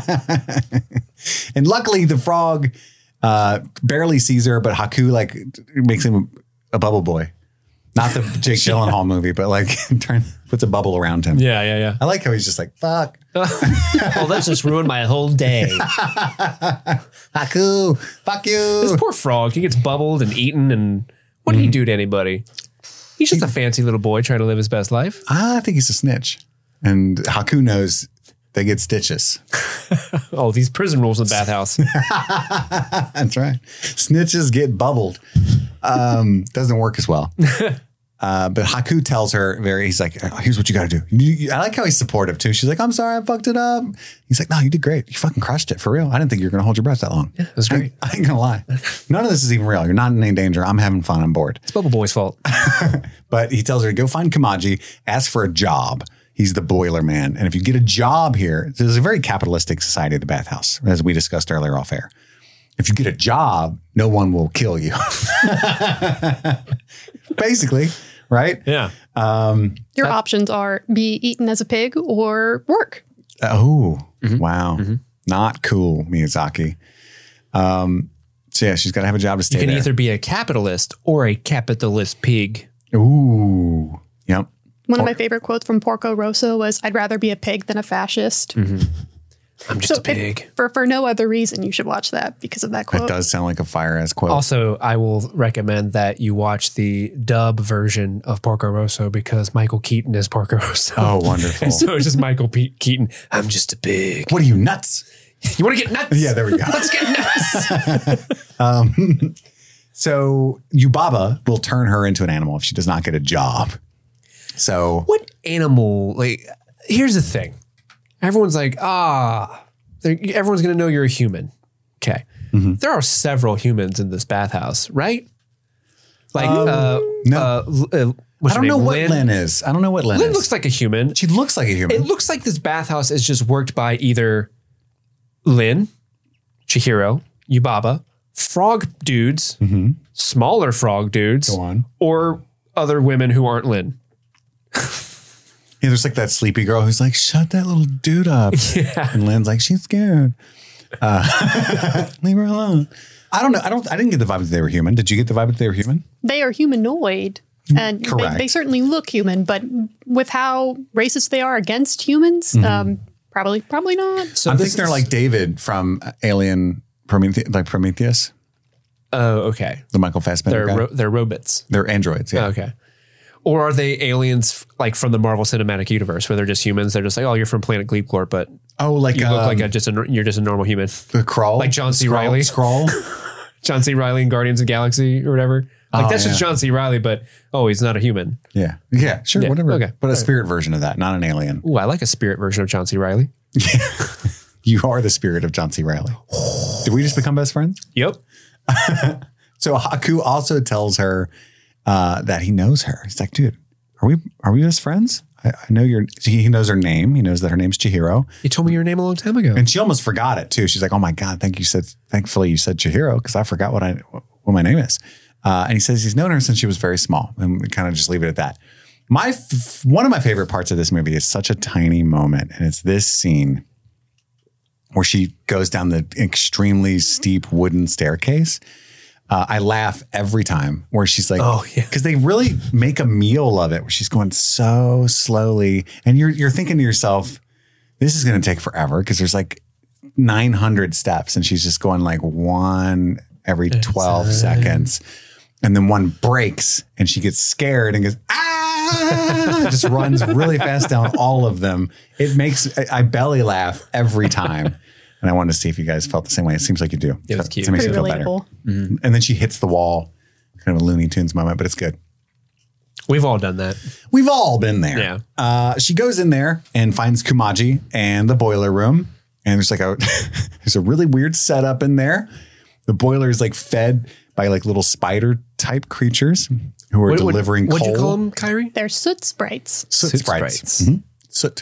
And luckily the frog barely sees her, but Haku like makes him a bubble boy. Not the Jake Gyllenhaal movie, but like puts a bubble around him. Yeah. I like how he's just like, fuck. Well, that's just ruined my whole day. Haku, fuck you. This poor frog, he gets bubbled and eaten, and what did he do to anybody? He's just a fancy little boy trying to live his best life. I think he's a snitch. And Haku knows they get stitches. Oh, these prison rules in the bathhouse. That's right. Snitches get bubbled. Doesn't work as well. But Haku tells her he's like, here's what you got to do. I like how he's supportive too. She's like, I'm sorry, I fucked it up. He's like, no, you did great. You fucking crushed it for real. I didn't think you were going to hold your breath that long. Yeah, that's great. I ain't going to lie. None of this is even real. You're not in any danger. I'm having fun. I'm bored. It's Bubble Boy's fault. But he tells her to go find Kamaji, ask for a job. He's the boiler man. And if you get a job here, there's a very capitalistic society at the bathhouse, as we discussed earlier off air. If you get a job, no one will kill you. Basically, right? Yeah. Your options are be eaten as a pig or work. Oh, wow. Not cool, Miyazaki. So yeah, she's got to have a job to stay there. You can there. either be a capitalist or a capitalist pig. Ooh. Yep. One of my favorite quotes from Porco Rosso was, I'd rather be a pig than a fascist. I'm just a pig. For no other reason, you should watch that because of that quote. That does sound like a fire-ass quote. Also, I will recommend that you watch the dub version of Porco Rosso because Michael Keaton is Porco Rosso. Oh, wonderful. And so it's just Michael Keaton. I'm just a pig. What are you, nuts? You want to get nuts? Yeah, there we go. Let's get nuts. So Yubaba will turn her into an animal if she does not get a job. So what animal? Like, here's the thing. Everyone's like, everyone's going to know you're a human. Okay. There are several humans in this bathhouse, right? Like, no. I don't know what Lynn is. I don't know what Lynn is. Lynn looks like a human. She looks like a human. It looks like this bathhouse is just worked by either Lynn, Chihiro, Yubaba, frog dudes, smaller frog dudes, Go on. or other women who aren't Lynn. Yeah, there's like that sleepy girl who's like, shut that little dude up. Yeah. And Lynn's like, she's scared. Leave her alone. I don't know. I didn't get the vibe that they were human. Did you get the vibe that they were human? They are humanoid. And they certainly look human, but with how racist they are against humans, probably not. So I think they're like David from Alien Prometheus. Oh, okay. The Michael Fassbender guy. They're robots. They're androids, yeah. Oh, okay. Or are they aliens like from the Marvel Cinematic Universe where they're just humans? They're just like, oh, you're from Planet Gleepcorp, but like you look like you're just a normal human. The Skrull? Like John C. Reilly. Skrull? John C. Reilly in Guardians of the Galaxy or whatever. Like that's just John C. Reilly, but he's not a human. Yeah. Yeah, sure, Yeah, whatever. okay. But a spirit version of that, not an alien. Ooh, I like a spirit version of John C. Reilly. You are the spirit of John C. Reilly. Did we just become best friends? Yep. So Haku also tells her that he knows her. He's like, dude, are we best friends? I know he knows her name. He knows that her name's Chihiro. You told me your name a long time ago. And she almost forgot it too. She's like, oh my God, thankfully you said Chihiro because I forgot what my name is. And he says he's known her since she was very small, and we kind of just leave it at that. One of my favorite parts of this movie is such a tiny moment, and it's this scene where she goes down the extremely steep wooden staircase. I laugh every time where she's like, oh yeah, because they really make a meal of it where she's going so slowly, and you're thinking to yourself, this is going to take forever because there's like 900 steps and she's just going like one every 12 seconds. And then one breaks and she gets scared and goes, ah, just runs really fast down all of them. It makes, I belly laugh every time. And I wanted to see if you guys felt the same way. It seems like you do. It was cute. It makes Pretty me feel relatable. better. Mm-hmm. And then she hits the wall, kind of a Looney Tunes moment, but it's good. We've all done that. We've all been there. Yeah. She goes in there and finds Kumaji and the boiler room. And there's like there's a really weird setup in there. The boiler is like fed by like little spider type creatures who are delivering coal. What'd you call them, Kyrie? They're soot sprites. Soot sprites. Mm-hmm. Soot.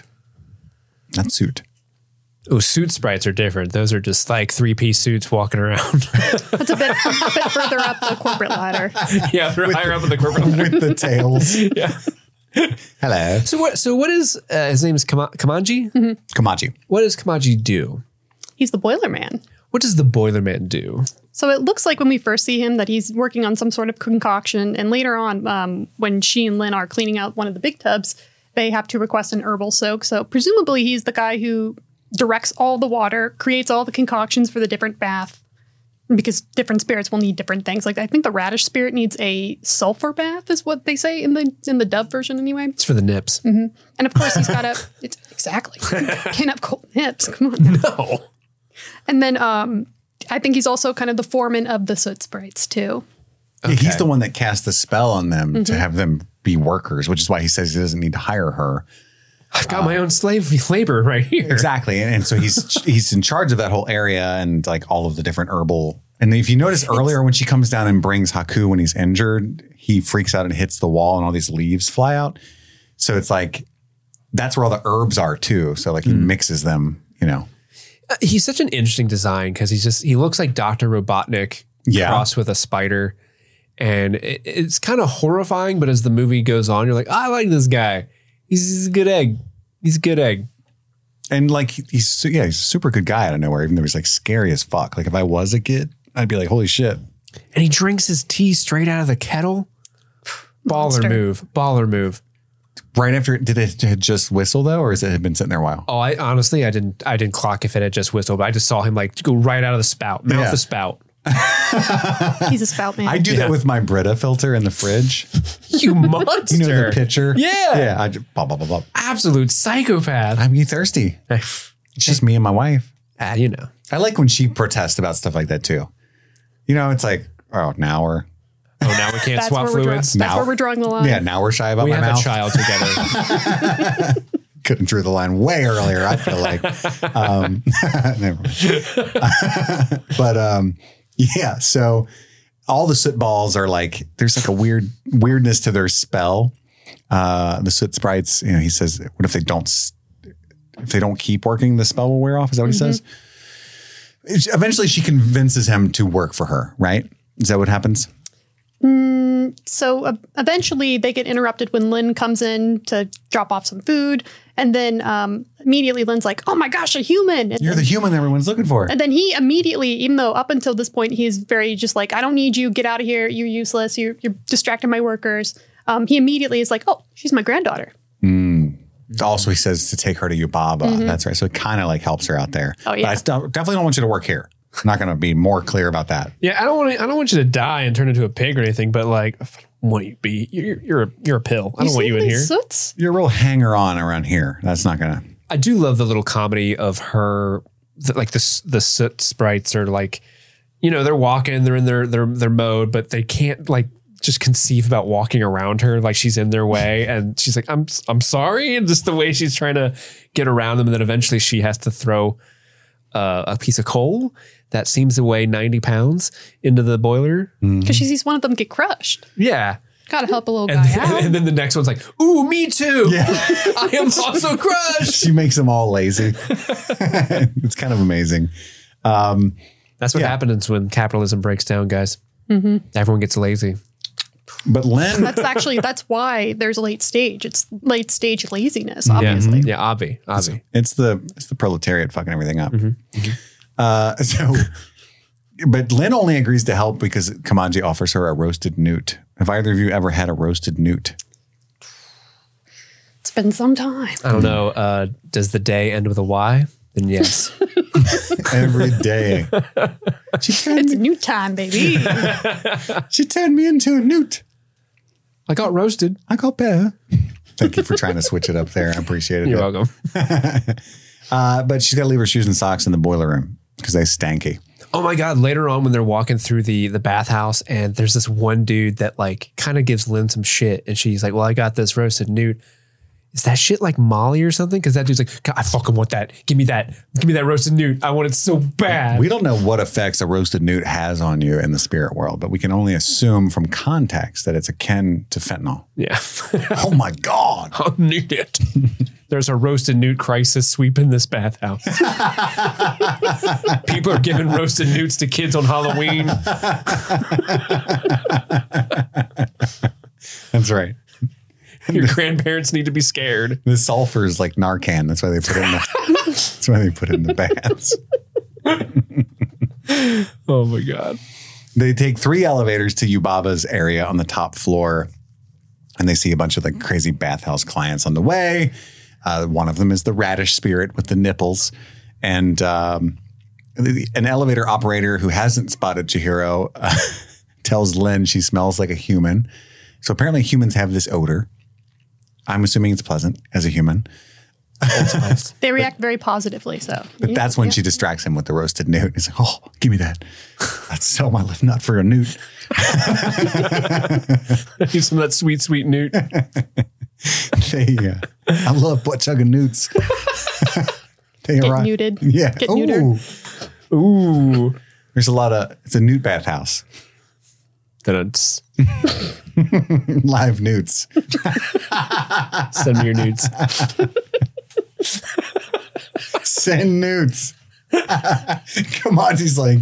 Not suit. Oh, suit sprites are different. Those are just like 3-piece suits walking around. That's a bit further up the corporate ladder. Yeah, they're higher up in the corporate ladder. With the tails. Yeah. Hello. So what is his name is Kumaji? Mm-hmm. Kumaji. What does Kumaji do? He's the boiler man. What does the boiler man do? So it looks like when we first see him that he's working on some sort of concoction. And later on, when she and Lynn are cleaning out one of the big tubs, they have to request an herbal soak. So presumably he's the guy who directs all the water, creates all the concoctions for the different bath, because different spirits will need different things. Like I think the radish spirit needs a sulfur bath, is what they say in the dub version anyway. It's for the nips. Mm-hmm. And of course he's got exactly. Can't have cold nips. Come on. No. And then I think he's also kind of the foreman of the soot sprites too. Okay. Yeah, he's the one that cast the spell on them to have them be workers, which is why he says he doesn't need to hire her. I've got my own slave labor right here. Exactly. And so he's in charge of that whole area and like all of the different herbal. And if you notice earlier when she comes down and brings Haku when he's injured, he freaks out and hits the wall and all these leaves fly out. So it's like, that's where all the herbs are too. So like he mixes them, you know. He's such an interesting design because he looks like Dr. Robotnik crossed with a spider. And it's kind of horrifying, but as the movie goes on, you're like, I like this guy. He's a good egg. He's a good egg. And like, he's a super good guy out of nowhere, even though he's like scary as fuck. Like if I was a kid, I'd be like, holy shit. And he drinks his tea straight out of the kettle. Baller move. Right after, did it just whistle though? Or has it been sitting there a while? Oh, I didn't clock if it had just whistled, but I just saw him like go right out of the spout, mouth the spout. He's a spout man. I do that with my Brita filter in the fridge. You monster. You know the pitcher? Yeah. Yeah. I just blah, blah, blah, blah. Absolute psychopath. I'm thirsty. It's just me and my wife. You know. I like when she protests about stuff like that too. You know, it's like, now we can't swap fluids. That's where we're drawing the line. Yeah, now we're shy about my mouth. We have a child together. Couldn't draw the line way earlier, I feel like. Never mind. But yeah, so all the soot balls are like, there's like a weirdness to their spell. The soot sprites, you know, he says, what if they don't keep working, the spell will wear off? Is that what he says? Eventually she convinces him to work for her, right? Is that what happens? So eventually they get interrupted when Lynn comes in to drop off some food. And then immediately Lynn's like, oh my gosh, a human. And You're the human everyone's looking for. And then he immediately, even though up until this point, he's very just like, I don't need you. Get out of here. You're useless. You're distracting my workers. He immediately is like, oh, she's my granddaughter. Also, he says to take her to Yubaba. That's right. So it kind of like helps her out there. Oh, yeah. But I definitely don't want you to work here. I'm not going to be more clear about that. Yeah, I don't want you to die and turn into a pig or anything, but like, I don't want you to be, you're a pill. I don't want you in here. Soots? You're a real hanger-on around here. That's not going to... I do love the little comedy of her, like the soot sprites are like, you know, they're walking, they're in their mode, but they can't like just conceive about walking around her like she's in their way. And she's like, I'm sorry. And just the way she's trying to get around them. And then eventually she has to throw a piece of coal that seems to weigh 90 pounds into the boiler. Because she sees one of them get crushed. Yeah. Gotta help a little guy out. And then the next one's like, ooh, me too. Yeah. I am also crushed. She makes them all lazy. It's kind of amazing. That's what happens when capitalism breaks down, guys. Everyone gets lazy. But Lynn... That's why there's late stage. It's late stage laziness, obviously. Yeah, obvi. It's the proletariat fucking everything up. But Lynn only agrees to help because Kumaji offers her a roasted newt. Have either of you ever had a roasted newt? It's been some time. I don't know. Does the day end with a Y? then yes. Every day. It's newt time, baby. She turned me into a newt. I got roasted. I got better. Thank you for trying to switch it up there. I appreciate it. You're welcome. But she's got to leave her shoes and socks in the boiler room because they stanky. Oh my God. Later on when they're walking through the bathhouse and there's this one dude that like kind of gives Lynn some shit. And she's like, well, I got this roasted newt. Is that shit like Molly or something? Because that dude's like, God, I fucking want that. Give me that. Give me that roasted newt. I want it so bad. We don't know what effects a roasted newt has on you in the spirit world, but we can only assume from context that it's akin to fentanyl. Yeah. Oh my God. I'll newt it. There's a roasted newt crisis sweeping this bathhouse. People are giving roasted newts to kids on Halloween. That's right. Your grandparents need to be scared. The sulfur is like Narcan. That's why they put it in the, that's why they put it in the baths. Oh my God. They take 3 elevators to Yubaba's area on the top floor, and they see a bunch of like crazy bathhouse clients on the way. One of them is the radish spirit with the nipples. And an elevator operator who hasn't spotted Chihiro tells Lynn she smells like a human. So apparently humans have this odor. I'm assuming it's pleasant as a human. They react very positively. So but that's when she distracts him with the roasted newt. He's like, oh, give me that. That's so my left nut for a newt. Use some of that sweet, sweet newt. I love butt chugging newts. They get are newted. Yeah. Get neutered. Ooh. There's a lot of, it's a newt bathhouse. Live newts. Send me your newts. Send newts. Kamaji's like,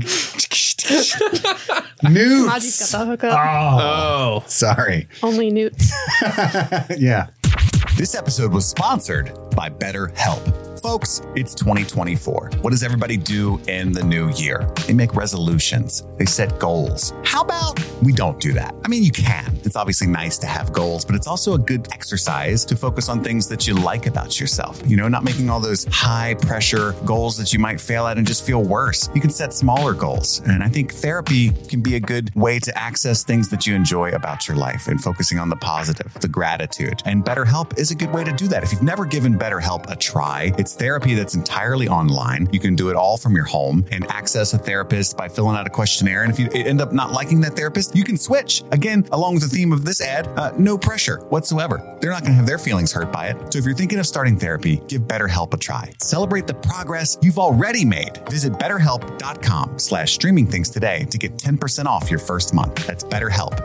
newts. Kamaji's got the hookup. Oh. Sorry. Only newts. Yeah. This episode was sponsored by BetterHelp. Folks, it's 2024. What does everybody do in the new year? They make resolutions. They set goals. How about we don't do that? I mean, you can. It's obviously nice to have goals, but it's also a good exercise to focus on things that you like about yourself. You know, not making all those high pressure goals that you might fail at and just feel worse. You can set smaller goals. And I think therapy can be a good way to access things that you enjoy about your life and focusing on the positive, the gratitude. And BetterHelp is a good way to do that. If you've never given BetterHelp a try, it's therapy that's entirely online. You can do it all from your home and access a therapist by filling out a questionnaire. And if you end up not liking that therapist, you can switch. Again, along with the theme of this ad, no pressure whatsoever. They're not going to have their feelings hurt by it. So if you're thinking of starting therapy, give BetterHelp a try. Celebrate the progress you've already made. Visit BetterHelp.com/streamingthings today to get 10% off your first month. That's BetterHelp,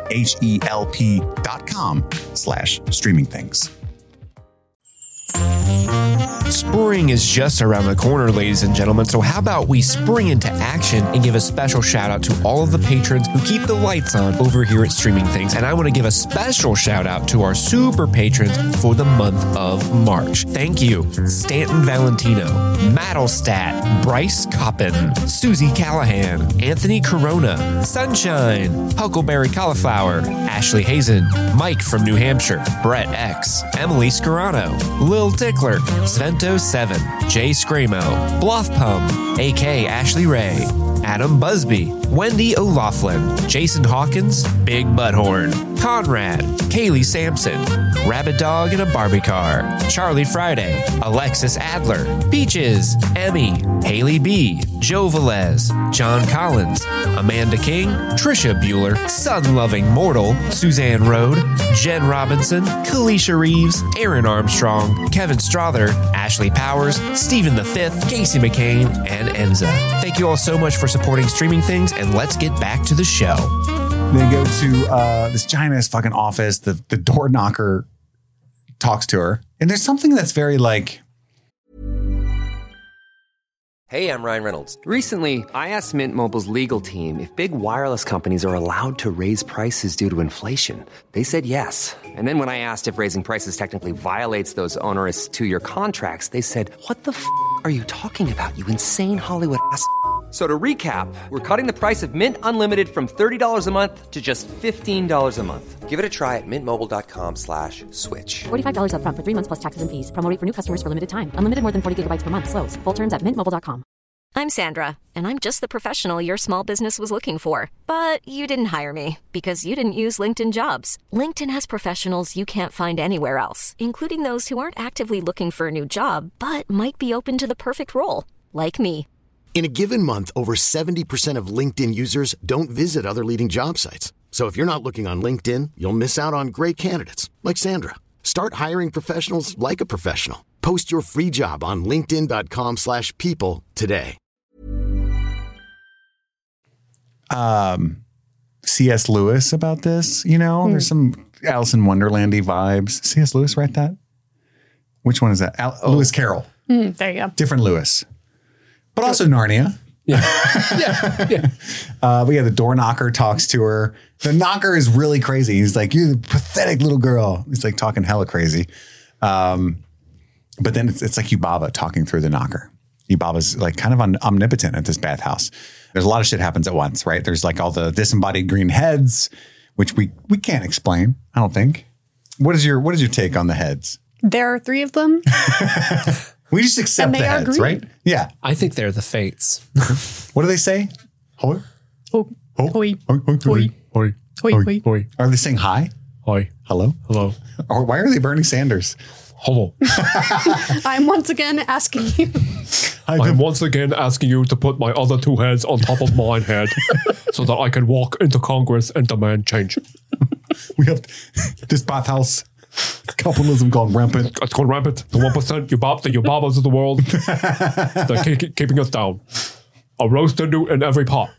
HELP.com/streamingthings. Spring is just around the corner, ladies and gentlemen, so how about we spring into action and give a special shout out to all of the patrons who keep the lights on over here at Streaming Things. And I want to give a special shout out to our super patrons for the month of March. Thank you, Stanton Valentino, Maddlestat, Bryce Coppin, Susie Callahan, Anthony Corona, Sunshine, Huckleberry Cauliflower, Ashley Hazen, Mike from New Hampshire, Brett X, Emily Scarano, Lil Tickler, Svento7, Jay Scramo, Bluffpum, AK Ashley Ray, Adam Busby, Wendy O'Laughlin, Jason Hawkins, Big Butthorn, Conrad, Kaylee Sampson, Rabbit Dog in a Barbie Car, Charlie Friday, Alexis Adler, Peaches, Emmy, Haley B, Joe Velez, John Collins, Amanda King, Trisha Bueller, Sun-Loving Mortal, Suzanne Rode, Jen Robinson, Kalisha Reeves, Aaron Armstrong, Kevin Strother, Ashley Powers, Stephen V, Casey McCain, and Enza. Thank you all so much for supporting Streaming Things, and let's get back to the show. They go to this giant ass fucking office. The door knocker talks to her. And there's something that's very like... Hey, I'm Ryan Reynolds. Recently, I asked Mint Mobile's legal team if big wireless companies are allowed to raise prices due to inflation. They said yes. And then when I asked if raising prices technically violates those onerous 2-year contracts, they said, "What the f*** are you talking about, you insane Hollywood ass f- So to recap, we're cutting the price of Mint Unlimited from $30 a month to just $15 a month. Give it a try at mintmobile.com/switch. $45 up front for 3 months plus taxes and fees. Promo rate for new customers for limited time. Unlimited more than 40 gigabytes per month. Slows full terms at mintmobile.com. I'm Sandra, and I'm just the professional your small business was looking for. But you didn't hire me because you didn't use LinkedIn Jobs. LinkedIn has professionals you can't find anywhere else, including those who aren't actively looking for a new job, but might be open to the perfect role, like me. In a given month, over 70% of LinkedIn users don't visit other leading job sites. So if you're not looking on LinkedIn, you'll miss out on great candidates like Sandra. Start hiring professionals like a professional. Post your free job on linkedin.com/people today. C.S. Lewis about this, there's some Alice in Wonderland-y vibes. C.S. Lewis write that? Which one is that? Lewis Carroll. There you go. Different Lewis. But also Narnia. Yeah. We have the door knocker talks to her. The knocker is really crazy. He's like, "You're the pathetic little girl." He's like talking hella crazy. But then it's like Yubaba talking through the knocker. Yubaba's like kind of omnipotent at this bathhouse. There's a lot of shit happens at once, right? There's like all the disembodied green heads, which we can't explain, I don't think. What is your take on the heads? There are 3 of them. We just accept the heads, green. Right? Yeah. I think they're the fates. What do they say? Hoi? Hoi. Hoi. Hoi. Hoi. Hoi. Hoi. Are they saying hi? Hoi. Hello? Hello. Or why are they Bernie Sanders? Hello. I'm once again asking you. I'm once again asking you to put my other 2 heads on top of my head so that I can walk into Congress and demand change. We have this bathhouse. Capitalism gone rampant. It's gone rampant. The 1%, the Yubabas of the world, they're keeping us down. A roasted newt in every pot.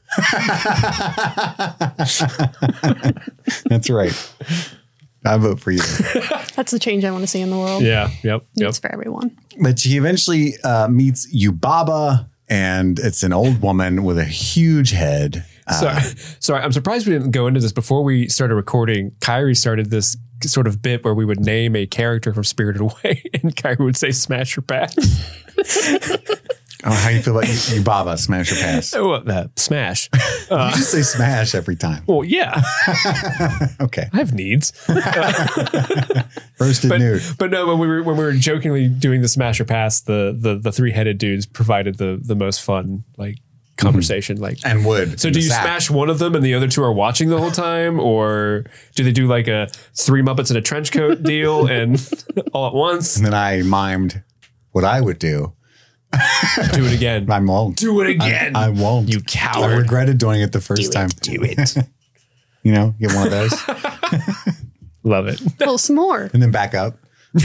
That's right. I vote for you. That's the change I want to see in the world. Yeah. Yep. It's for everyone. But she eventually meets Yubaba, and it's an old woman with a huge head. Sorry, I'm surprised we didn't go into this before we started recording. Kyrie started this sort of bit where we would name a character from Spirited Away, and Kyrie would say "Smash or Pass." Oh, how you feel about Yubaba, Smash or Pass? Smash. You just say Smash every time. Well, yeah. Okay. I have needs. Roasted nude. But no, when we were jokingly doing the Smash or Pass, the 3-headed dudes provided the most fun conversation, and would. So do you smash one of them and the other 2 are watching the whole time, or do they do like a 3 Muppets in a trench coat deal and all at once? And then I mimed what I would do. Do it again. I won't. Do it again. I won't. You coward. I regretted doing it the first time. Do it. Get one of those. Love it. Pull some more. And then back up.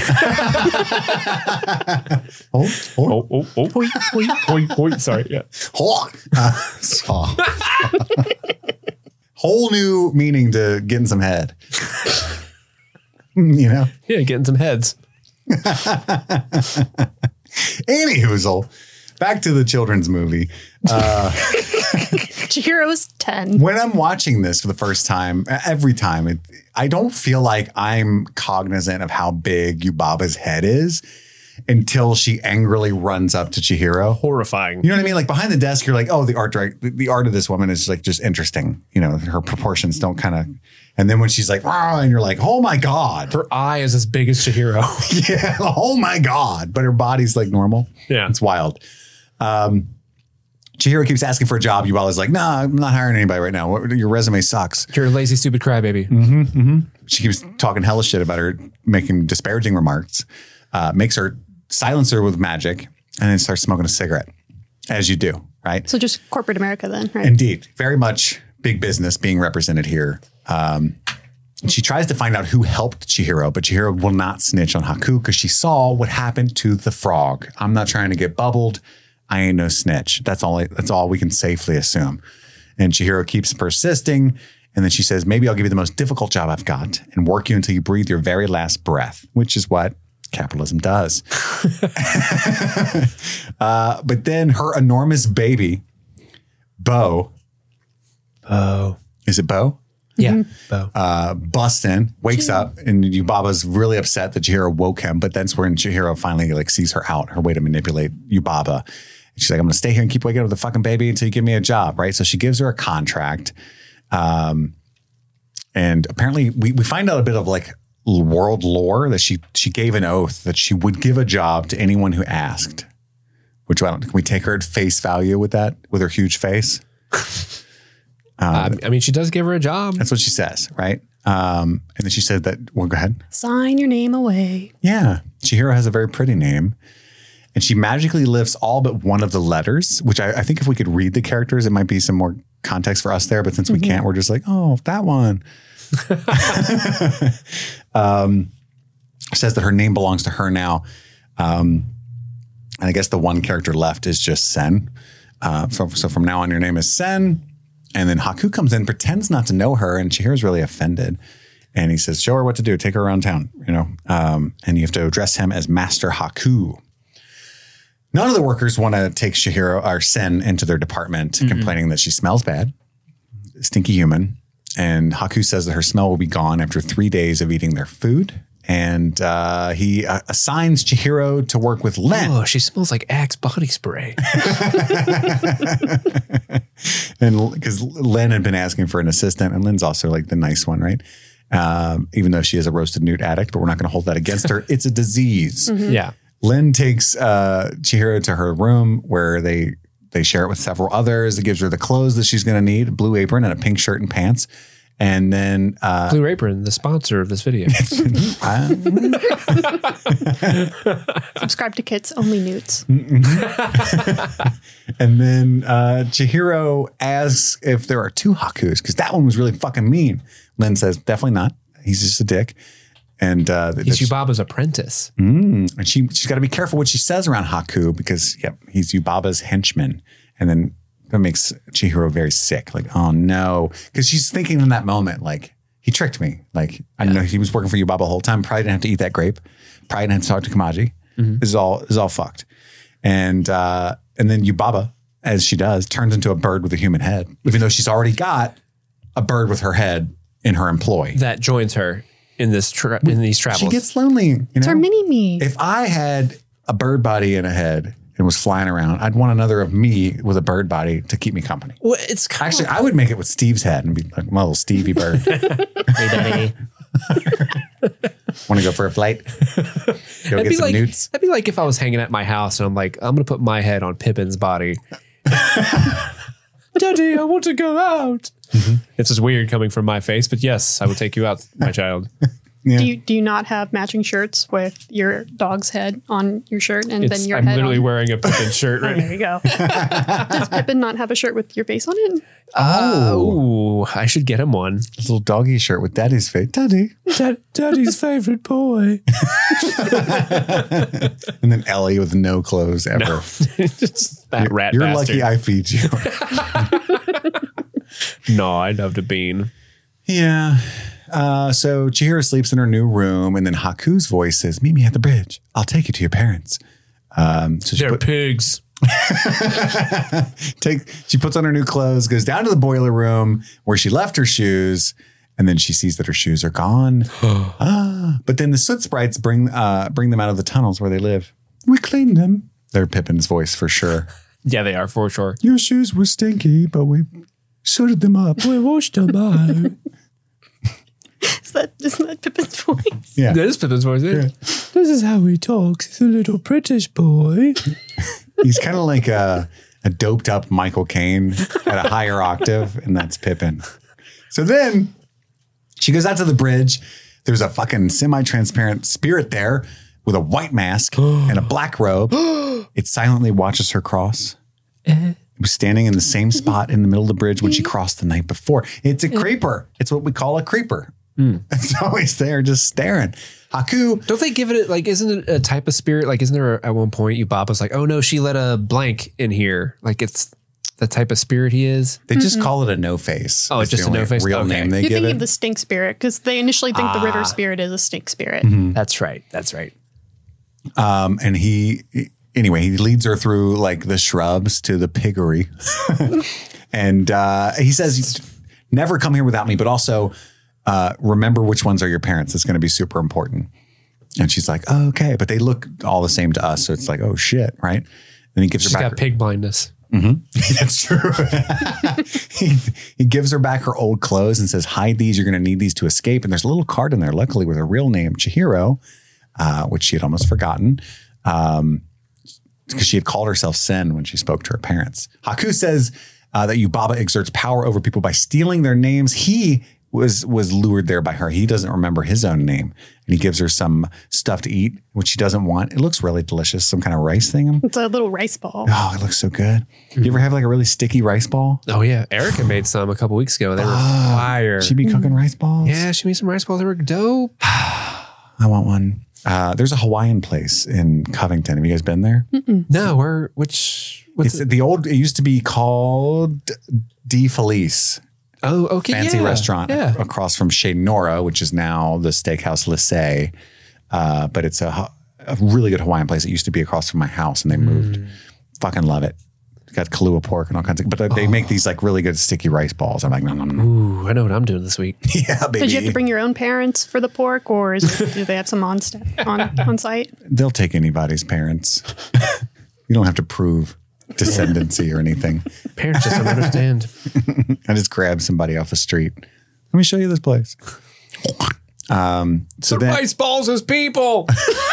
Hoi. Sorry. Yeah. Whole new meaning to getting some head. Yeah, getting some heads. Anyhoozle, back to the children's movie. Chihiro's 10. When I'm watching this for the first time, every time, I don't feel like I'm cognizant of how big Yubaba's head is until she angrily runs up to Chihiro. Horrifying. You know what I mean? Like behind the desk, you're like, oh, the art of this woman is like just interesting. Her proportions don't kind of. And then when she's like, and you're like, oh my God. Her eye is as big as Chihiro. Yeah. Oh my God. But her body's like normal. Yeah. It's wild. Chihiro keeps asking for a job. Yubaba's like, nah, I'm not hiring anybody right now. Your resume sucks. You're a lazy, stupid crybaby. Mm-hmm, mm-hmm. She keeps talking hella shit about her, making disparaging remarks, makes her silence her with magic, and then starts smoking a cigarette, as you do, right? So just corporate America then, right? Indeed. Very much big business being represented here. She tries to find out who helped Chihiro, but Chihiro will not snitch on Haku because she saw what happened to the frog. I'm not trying to get bubbled. I ain't no snitch. That's all we can safely assume. And Chihiro keeps persisting. And then she says, maybe I'll give you the most difficult job I've got and work you until you breathe your very last breath, which is what capitalism does. But then her enormous baby, Bo. Is it Bo? Yeah. Mm-hmm. Bo. Busts in, wakes up, and Yubaba's really upset that Chihiro woke him. But that's when Chihiro finally sees her out, her way to manipulate Yubaba. She's like, I'm going to stay here and keep waking up with the fucking baby until you give me a job, right? So she gives her a contract. And apparently we find out a bit of like world lore that she gave an oath that she would give a job to anyone who asked. Which can we take her at face value with that, with her huge face? I mean, she does give her a job. That's what she says, right? And then she said that, well, go ahead. Sign your name away. Yeah. Chihiro has a very pretty name. And she magically lifts all but one of the letters, which I think if we could read the characters, it might be some more context for us there. But since we can't, we're just like, oh, that one. Says that her name belongs to her now. And I guess the one character left is just Sen. So from now on, your name is Sen. And then Haku comes in, pretends not to know her, and Chihiro's really offended. And he says, show her what to do. Take her around town, and you have to address him as Master Haku. None of the workers want to take Chihiro or Sen into their department, complaining that she smells bad, stinky human. And Haku says that her smell will be gone after 3 days of eating their food. And he assigns Chihiro to work with Len. Oh, she smells like Axe body spray. And because Len had been asking for an assistant, and Len's also like the nice one, right? Even though she is a roasted newt addict, but we're not going to hold that against her. It's a disease. Yeah. Len takes Chihiro to her room where they share it with several others. It gives her the clothes that she's going to need, a blue apron and a pink shirt and pants. And then Blue Apron, the sponsor of this video. Subscribe to Kits, only newts. And then Chihiro asks if there are two Hakus, because that one was really fucking mean. Len says, definitely not. He's just a dick. And he's Yubaba's apprentice. And she's got to be careful what she says around Haku because, he's Yubaba's henchman. And then that makes Chihiro very sick. Like, oh no. Because she's thinking in that moment, like, he tricked me. Like, I know he was working for Yubaba the whole time. Probably didn't have to eat that grape. Probably didn't have to talk to Kamaji. This is all fucked. And then Yubaba, as she does, turns into a bird with a human head, even though she's already got a bird with her head in her employ. That joins her in these travels. She gets lonely. It's her mini-me. If I had a bird body and a head and was flying around, I'd want another of me with a bird body to keep me company. Well, it's actually, I would make it with Steve's head and be like my little Stevie bird. Hey, daddy. Want to go for a flight? Go get some newts? That'd be like if I was hanging at my house and I'm like, I'm going to put my head on Pippin's body. Daddy, I want to go out. It's just weird coming from my face, but yes, I will take you out, my child. Yeah. Do you not have matching shirts with your dog's head on your shirt and then your I'm head literally on? wearing a Pippin shirt right now. There you go. Does Pippin not have a shirt with your face on it? Oh, I should get him one. A little doggy shirt with Daddy's face. Daddy's favorite boy. And then Ellie with no clothes ever. No. Just that rat You're bastard. lucky I feed you. No, I'd love to bean. Yeah. So Chihiro sleeps in her new room, and then Haku's voice says, meet me at the bridge. I'll take you to your parents. So They're pigs. She puts on her new clothes, goes down to the boiler room where she left her shoes, and then she sees that her shoes are gone. But then the soot sprites bring them out of the tunnels where they live. We cleaned them. They're Pippin's voice for sure. Yeah, they are for sure. Your shoes were stinky, but we sooted them up. We washed them out. Isn't that Pippin's voice? Yeah. That is Pippin's voice. Yeah. This is how he talks. He's a little British boy. He's kind of like a doped up Michael Caine at a higher octave, and that's Pippin. So then she goes out to the bridge. There's a fucking semi-transparent spirit there with a white mask and a black robe. It silently watches her cross. It was standing in the same spot in the middle of the bridge when she crossed the night before. It's a creeper. It's what we call a creeper. It's always there just staring. Haku. Don't they give it, like, isn't it a type of spirit? Like, isn't there at one point Yubaba's like, oh no, she let a blank in here. Like, it's the type of spirit he is. They just call it a no face. Oh, it's just a no face. Real name they You're give thinking it. of the stink spirit because they initially think the river spirit is a stink spirit. That's right. That's right. And he leads her through like the shrubs to the piggery. And he says, never come here without me, but also remember which ones are your parents. It's going to be super important. And she's like, oh, okay. But they look all the same to us. So it's like, oh shit. Right. Then he gives She's her back. got pig blindness. That's true. he gives her back her old clothes and says, hide these. You're going to need these to escape. And there's a little card in there, luckily with her real name, Chihiro, which she had almost forgotten because she had called herself Sen when she spoke to her parents. Haku says that Yubaba exerts power over people by stealing their names. He was lured there by her. He doesn't remember his own name. And he gives her some stuff to eat, which she doesn't want. It looks really delicious. Some kind of rice thing. It's a little rice ball. Oh, it looks so good. You ever have like a really sticky rice ball? Oh, yeah. Erica made some a couple weeks ago. They were fire. She'd be cooking rice balls? Yeah, she made some rice balls. They were dope. I want one. There's a Hawaiian place in Covington. Have you guys been there? No, what's it? It used to be called De Felice. Oh, okay. Fancy restaurant across from Chez Nora, which is now the Steakhouse Lycée. But it's a really good Hawaiian place. It used to be across from my house and they moved. Fucking love it. Got Kahlua pork and all kinds of, but they make these like really good sticky rice balls. I'm like, no. Ooh, I know what I'm doing this week. Yeah, baby. Did you have to bring your own parents for the pork, or do they have some on site? They'll take anybody's parents. You don't have to prove descendancy or anything. Parents just don't understand. I just grabbed somebody off the street. Let me show you this place. So then, rice balls as people.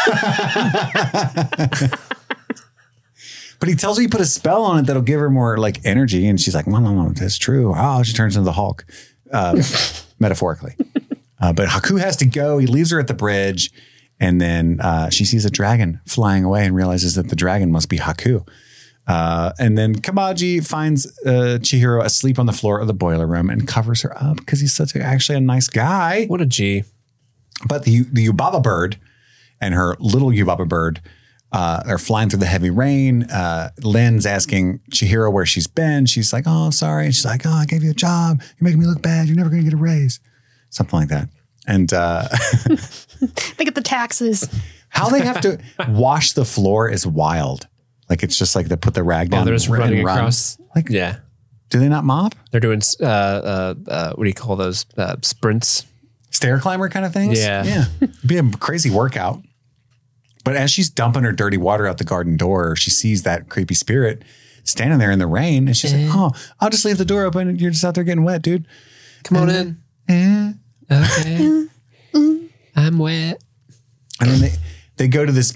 But he tells her you put a spell on it that'll give her more like energy. And she's like, no, that's true. Oh, she turns into the Hulk, metaphorically. But Haku has to go. He leaves her at the bridge. And then she sees a dragon flying away and realizes that the dragon must be Haku. And then Kamaji finds Chihiro asleep on the floor of the boiler room and covers her up because he's actually a nice guy. What a G. But the Yubaba bird and her little Yubaba bird are flying through the heavy rain. Lynn's asking Chihiro where she's been. She's like, oh, I'm sorry. And she's like, oh, I gave you a job. You're making me look bad. You're never going to get a raise. Something like that. And they get the taxes. How they have to wash the floor is wild. Like, it's just like they put the rag down. They're just running across. Like, yeah. Do they not mop? They're doing, what do you call those? Sprints? Stair climber kind of things? Yeah. It'd be a crazy workout. But as she's dumping her dirty water out the garden door, she sees that creepy spirit standing there in the rain. And she's like, oh, I'll just leave the door open. And you're just out there getting wet, dude. Come on in. Okay. I'm wet. And then they go to this...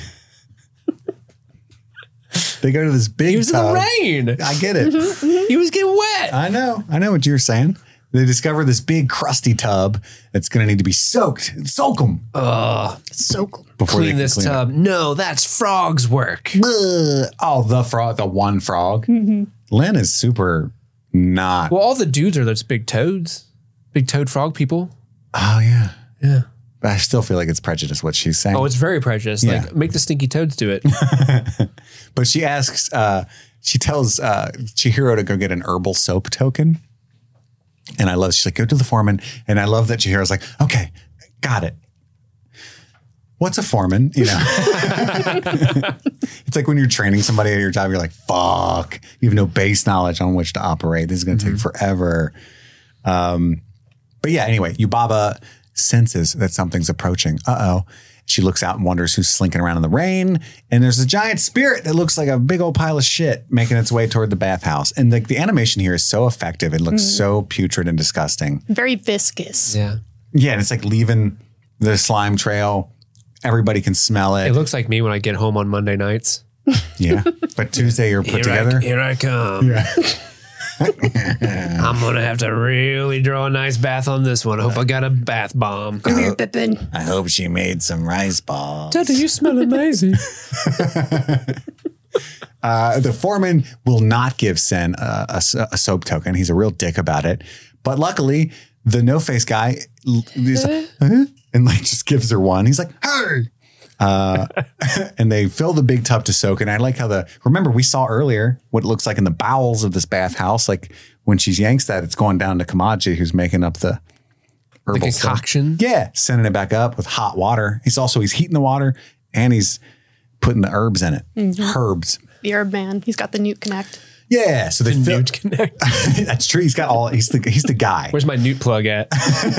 They go to this big tub. He was in the rain. I get it. He was getting wet. I know what you're saying. They discover this big crusty tub that's going to need to be soaked. Soak them. Soak them. Before Clean this tub. No, that's frog's work. Oh, the frog, the one frog. Lynn is super not. Well, all the dudes are those big toads. Big toad frog people. Oh, yeah. Yeah. But I still feel like it's prejudice what she's saying. Oh, it's very prejudiced. Yeah. Like, make the stinky toads do it. But she asks, she tells Chihiro to go get an herbal soap token. And I love, she's like, go to the foreman. And I love that Chihiro's like, okay, got it. What's a foreman? You know, it's like when you're training somebody at your job, you're like, fuck, you have no base knowledge on which to operate. This is going to take forever. But yeah, anyway, Yubaba senses that something's approaching. Uh-oh. She looks out and wonders who's slinking around in the rain. And there's a giant spirit that looks like a big old pile of shit making its way toward the bathhouse. And the animation here is so effective. It looks so putrid and disgusting. Very viscous. Yeah. Yeah. And it's like leaving the slime trail. Everybody can smell it. It looks like me when I get home on Monday nights. Yeah. But Tuesday you're put together. Here I come. Yeah. I'm going to have to really draw a nice bath on this one. I hope I got a bath bomb. Come here, Pippin. I hope she made some rice balls. Daddy, you smell amazing. The foreman will not give Sen a soap token. He's a real dick about it. But luckily, the no-face guy is like, and like just gives her one. He's like, hey. And they fill the big tub to soak. And I like how remember we saw earlier what it looks like in the bowels of this bathhouse. Like when she yanks that, it's going down to Kamaji, who's making up the herbal concoction. Yeah. Sending it back up with hot water. He's heating the water and he's putting the herbs in it. Herbs. The herb man. He's got the Newt Connect. Yeah. So they Newt Connect. That's true. He's got he's the guy. Where's my Newt plug at?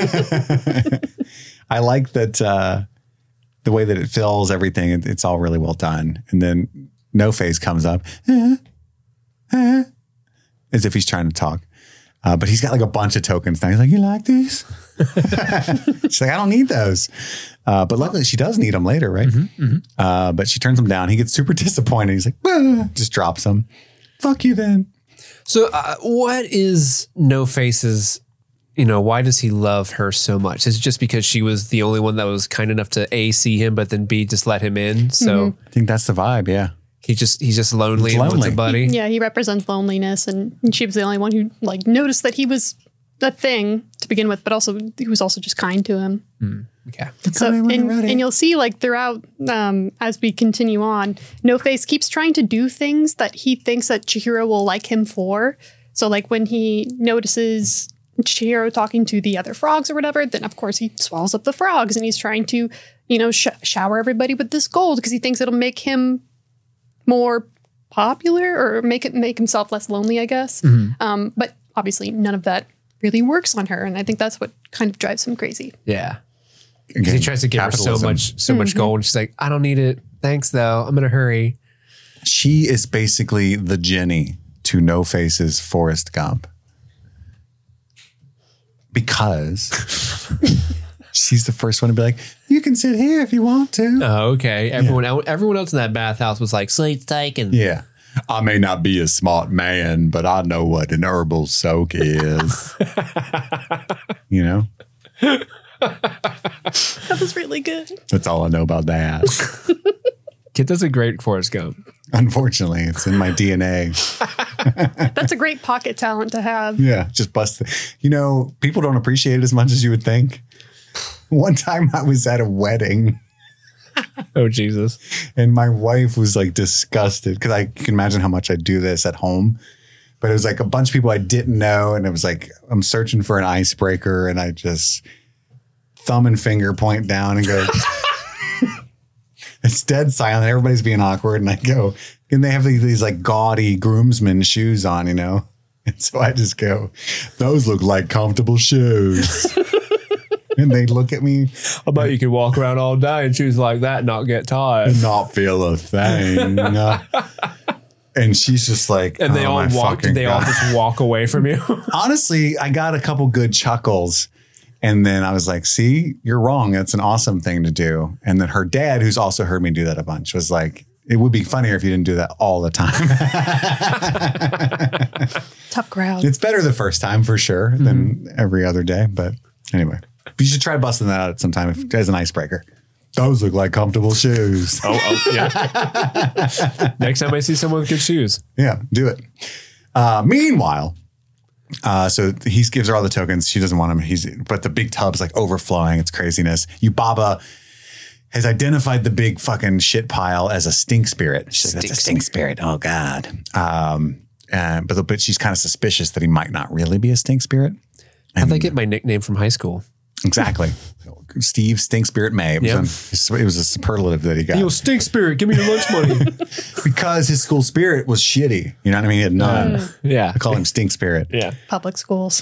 I like that, the way that it fills everything, it's all really well done. And then No Face comes up as if he's trying to talk. But he's got like a bunch of tokens now. He's like, you like these? She's like, I don't need those. But luckily she does need them later, right? But she turns them down. He gets super disappointed. He's like, just drops them. Fuck you then. So what is No Face's, why does he love her so much? Is it just because she was the only one that was kind enough to A, see him, but then B, just let him in? So I think that's the vibe, yeah. He's just lonely and wants a buddy. He represents loneliness, and she was the only one who like noticed that he was a thing to begin with, but also he was also just kind to him. Okay. So and you'll see like throughout as we continue on, No Face keeps trying to do things that he thinks that Chihiro will like him for. So like when he notices Chihiro talking to the other frogs or whatever, then of course he swallows up the frogs, and he's trying to shower everybody with this gold because he thinks it'll make him more popular or make himself less lonely, I guess. But obviously none of that really works on her. And I think that's what kind of drives him crazy. Yeah. Because he tries to give her so much gold. And she's like, I don't need it. Thanks though. I'm going to hurry. She is basically the Jenny to No Face's Forrest Gump. Because she's the first one to be like, you can sit here if you want to. Oh, okay. Everyone else in that bathhouse was like, seat's taken. Yeah. I may not be a smart man, but I know what an herbal soak is. That was really good. That's all I know about that. Kid does a great Forrest Gump. Unfortunately, it's in my DNA. That's a great pocket talent to have. Yeah, just bust. People don't appreciate it as much as you would think. One time I was at a wedding. Oh, Jesus. And my wife was like disgusted because I can imagine how much I do this at home. But it was like a bunch of people I didn't know. And it was like, I'm searching for an icebreaker, and I just thumb and finger point down and go, it's dead silent. Everybody's being awkward. And I go, and they have these like gaudy groomsmen shoes on, And so I just go, those look like comfortable shoes. And they look at me. I bet you could walk around all day in shoes like that and not get tired. And not feel a thing. And she's just like, and they all just walk away from you. Honestly, I got a couple good chuckles. And then I was like, see, you're wrong. That's an awesome thing to do. And then her dad, who's also heard me do that a bunch, was like, it would be funnier if you didn't do that all the time. Tough crowd. It's better the first time for sure than every other day. But anyway, you should try busting that out at some time as an icebreaker. Those look like comfortable shoes. Oh, yeah. Next time I see someone with good shoes. Yeah, do it. Meanwhile, so he gives her all the tokens. She doesn't want him. But the big tub's like overflowing. It's craziness. Yubaba has identified the big fucking shit pile as a stink spirit. She's like, that's a stink spirit. Oh, God. But she's kind of suspicious that he might not really be a stink spirit. How'd I get my nickname from high school? Exactly. Steve Stink Spirit May. It was a superlative that he got. Yo, Stink Spirit, give me your lunch money. Because his school spirit was shitty. You know what I mean? He had none. Yeah. I call him Stink Spirit. Yeah. Public schools.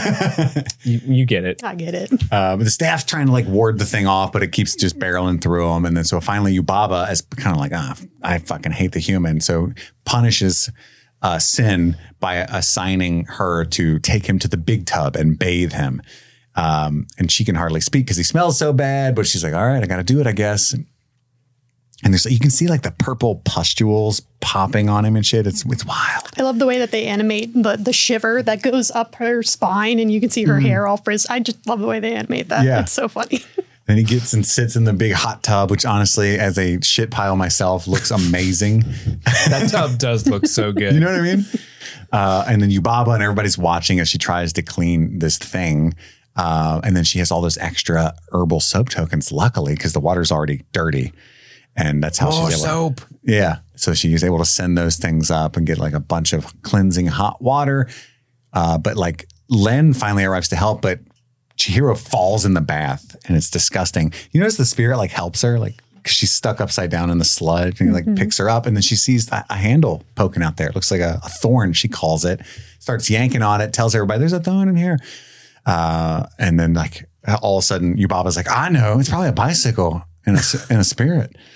You get it. I get it. But the staff's trying to like ward the thing off, but it keeps just barreling through them. And then so finally Yubaba is kind of like, I fucking hate the human. So punishes Sin by assigning her to take him to the big tub and bathe him. And she can hardly speak because he smells so bad, but she's like, all right, I got to do it, I guess. And there's, you can see like the purple pustules popping on him and shit. It's wild. I love the way that they animate the shiver that goes up her spine and you can see her hair all frizzed. I just love the way they animate that. Yeah. It's so funny. Then he gets and sits in the big hot tub, which honestly, as a shit pile myself, looks amazing. That tub does look so good. You know what I mean? And then Yubaba and everybody's watching as she tries to clean this thing. And then she has all those extra herbal soap tokens, luckily, because the water's already dirty. And that's how she's able soap. Yeah. So she's able to send those things up and get like a bunch of cleansing hot water. But like Len finally arrives to help, but Chihiro falls in the bath and it's disgusting. You notice the spirit like helps her, like, cause she's stuck upside down in the sludge and he like picks her up and then she sees a handle poking out there. It looks like a thorn, she calls it, starts yanking on it, tells everybody there's a thorn in here. And then like all of a sudden Yubaba's like, I know, it's probably a bicycle and a spirit.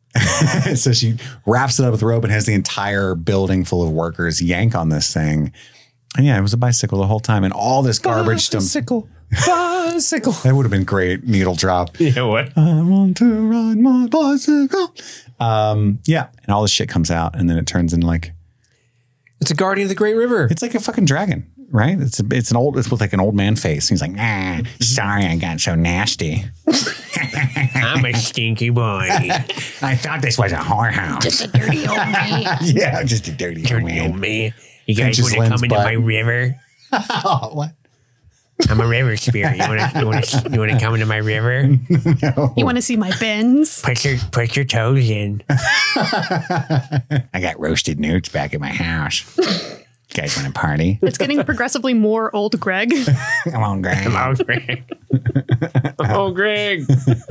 So she wraps it up with rope and has the entire building full of workers yank on this thing. And yeah, it was a bicycle the whole time. And all this garbage. Bicycle. That would have been great. Needle drop. Yeah, what? I want to ride my bicycle. Yeah. And all this shit comes out. And then it turns into like. It's a guardian of the Great River. It's like a fucking dragon, right? It's with like an old man face. He's like, sorry, I got so nasty. I'm a stinky boy. I thought this was a whorehouse. Just a dirty old man. Yeah, just a dirty old man. You guys want to come into my river? Oh, what? I'm a river spirit. You want to come into my river? No. You want to see my bins? Put your toes in. I got roasted newts back at my house. You guys want to party? It's getting progressively more old Greg. Come on, Greg. Oh, Greg.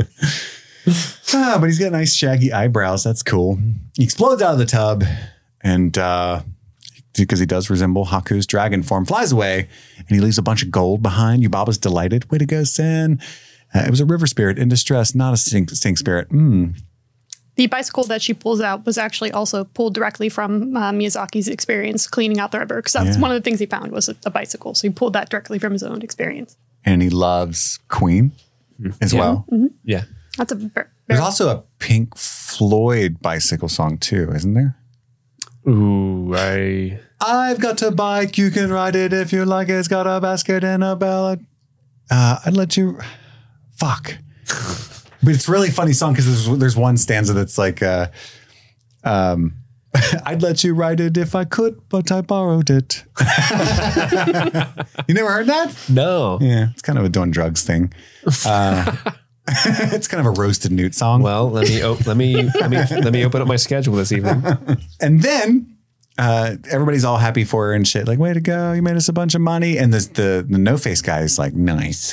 But he's got nice shaggy eyebrows. That's cool. He explodes out of the tub and because he does resemble Haku's dragon form, flies away and he leaves a bunch of gold behind. Yubaba's delighted. Way to go, Sen. It was a river spirit in distress, not a stink spirit. The bicycle that she pulls out was actually also pulled directly from Miyazaki's experience cleaning out the river. Because that's one of the things he found was a bicycle. So he pulled that directly from his own experience. And he loves Queen as well. Mm-hmm. Yeah. That's a There's also a Pink Floyd bicycle song too, isn't there? Ooh, I've got a bike, you can ride it if you like. It's got a basket and a ballad. I'd let you. Fuck. But it's a really funny song because there's one stanza that's like, I'd let you ride it if I could, but I borrowed it. You never heard that? No. Yeah, it's kind of a doing drugs thing. It's kind of a roasted newt song. Well, let me open up my schedule this evening. And then everybody's all happy for her and shit. Like, way to go. You made us a bunch of money. And the no-face guy is like, nice.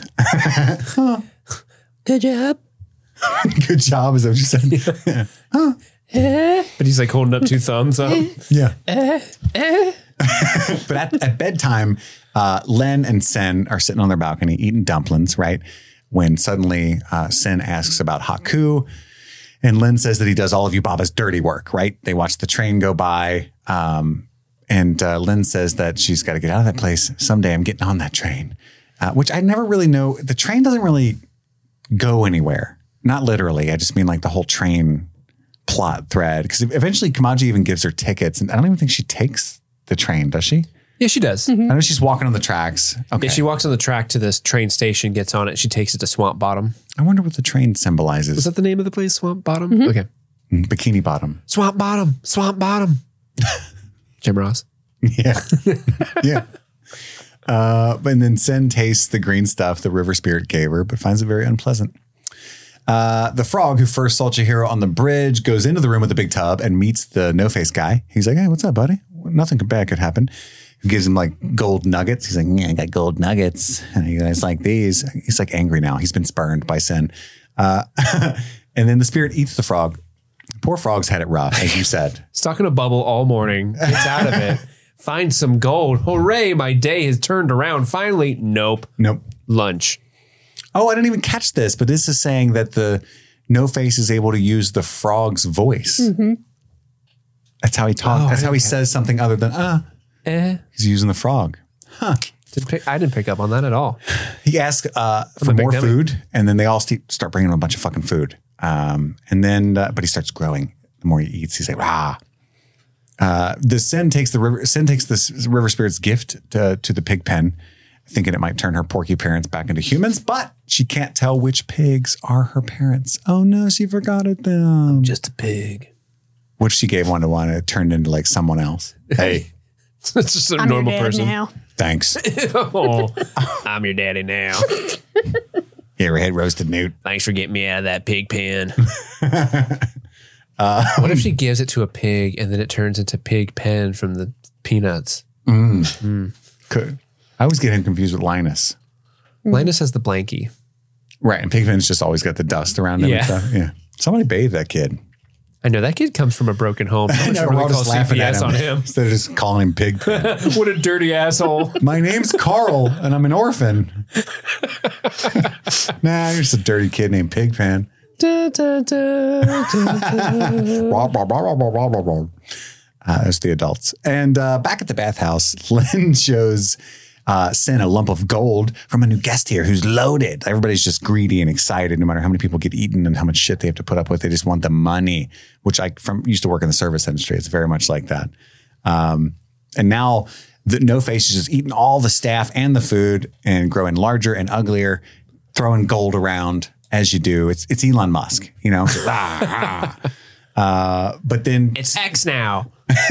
Good job. Good job, is that what you said? Yeah. But he's like holding up two thumbs up. Yeah. But at bedtime, Len and Sen are sitting on their balcony eating dumplings, right? When suddenly Sen asks about Haku. And Len says that he does all of Yubaba's dirty work, right? They watch the train go by. And Len says that she's got to get out of that place. Someday I'm getting on that train, which I never really know. The train doesn't really go anywhere. Not literally. I just mean like the whole train plot thread. Because eventually Kamaji even gives her tickets. And I don't even think she takes the train, does she? Yeah, she does. I know she's walking on the tracks. Okay. Yeah, she walks on the track to this train station, gets on it. She takes it to Swamp Bottom. I wonder what the train symbolizes. Was that the name of the place? Swamp Bottom? Okay. Bikini Bottom. Swamp Bottom. Swamp Bottom. Jim Ross. Yeah. Yeah. And then Sen tastes the green stuff the river spirit gave her, but finds it very unpleasant. The frog who first saw Chihiro on the bridge goes into the room with the big tub and meets the no-face guy. He's like, hey, what's up, buddy? Nothing bad could happen. He gives him like gold nuggets. He's like, yeah, I got gold nuggets. And he guys like these. He's like angry now. He's been spurned by Sen. And then the spirit eats the frog. Poor frog's had it rough, as you said. Stuck in a bubble all morning. Gets out of it. Finds some gold. Hooray, my day has turned around. Finally, nope. Lunch. Oh, I didn't even catch this, but this is saying that the no-face is able to use the frog's voice. Mm-hmm. That's how he talks. That's how he says something other than, He's using the frog. Huh. I didn't pick up on that at all. He asks for more food, and then they all start bringing him a bunch of fucking food. And then, but he starts growing. The more he eats, he's like, rah. Sen takes the river spirit's gift to the pig pen, thinking it might turn her porky parents back into humans, but she can't tell which pigs are her parents. Oh no, she forgot it then. Just a pig. Which she gave one to one, it turned into like someone else. Hey. It's just a normal person. Now. Thanks. Oh, I'm your daddy now. You ever had roasted newt? Thanks for getting me out of that pig pen. What if she gives it to a pig and then it turns into pig pen from the Peanuts? Could. I always get him confused with Linus. Linus has the blankie. Right. And Pigpen's just always got the dust around him and stuff. Yeah. Somebody bathe that kid. I know that kid comes from a broken home. I know, we're all just laughing at him on him instead of just calling him Pigpen. What a dirty asshole. My name's Carl and I'm an orphan. Nah, you're just a dirty kid named Pigpen. As the adults. And back at the bathhouse, Lynn shows Sin a lump of gold from a new guest here who's loaded. Everybody's just greedy and excited no matter how many people get eaten and how much shit they have to put up with. They just want the money, which I used to work in the service industry. It's very much like that. And now the No Face is just eating all the staff and the food and growing larger and uglier, throwing gold around as you do. It's Elon Musk, you know? But then it's X now.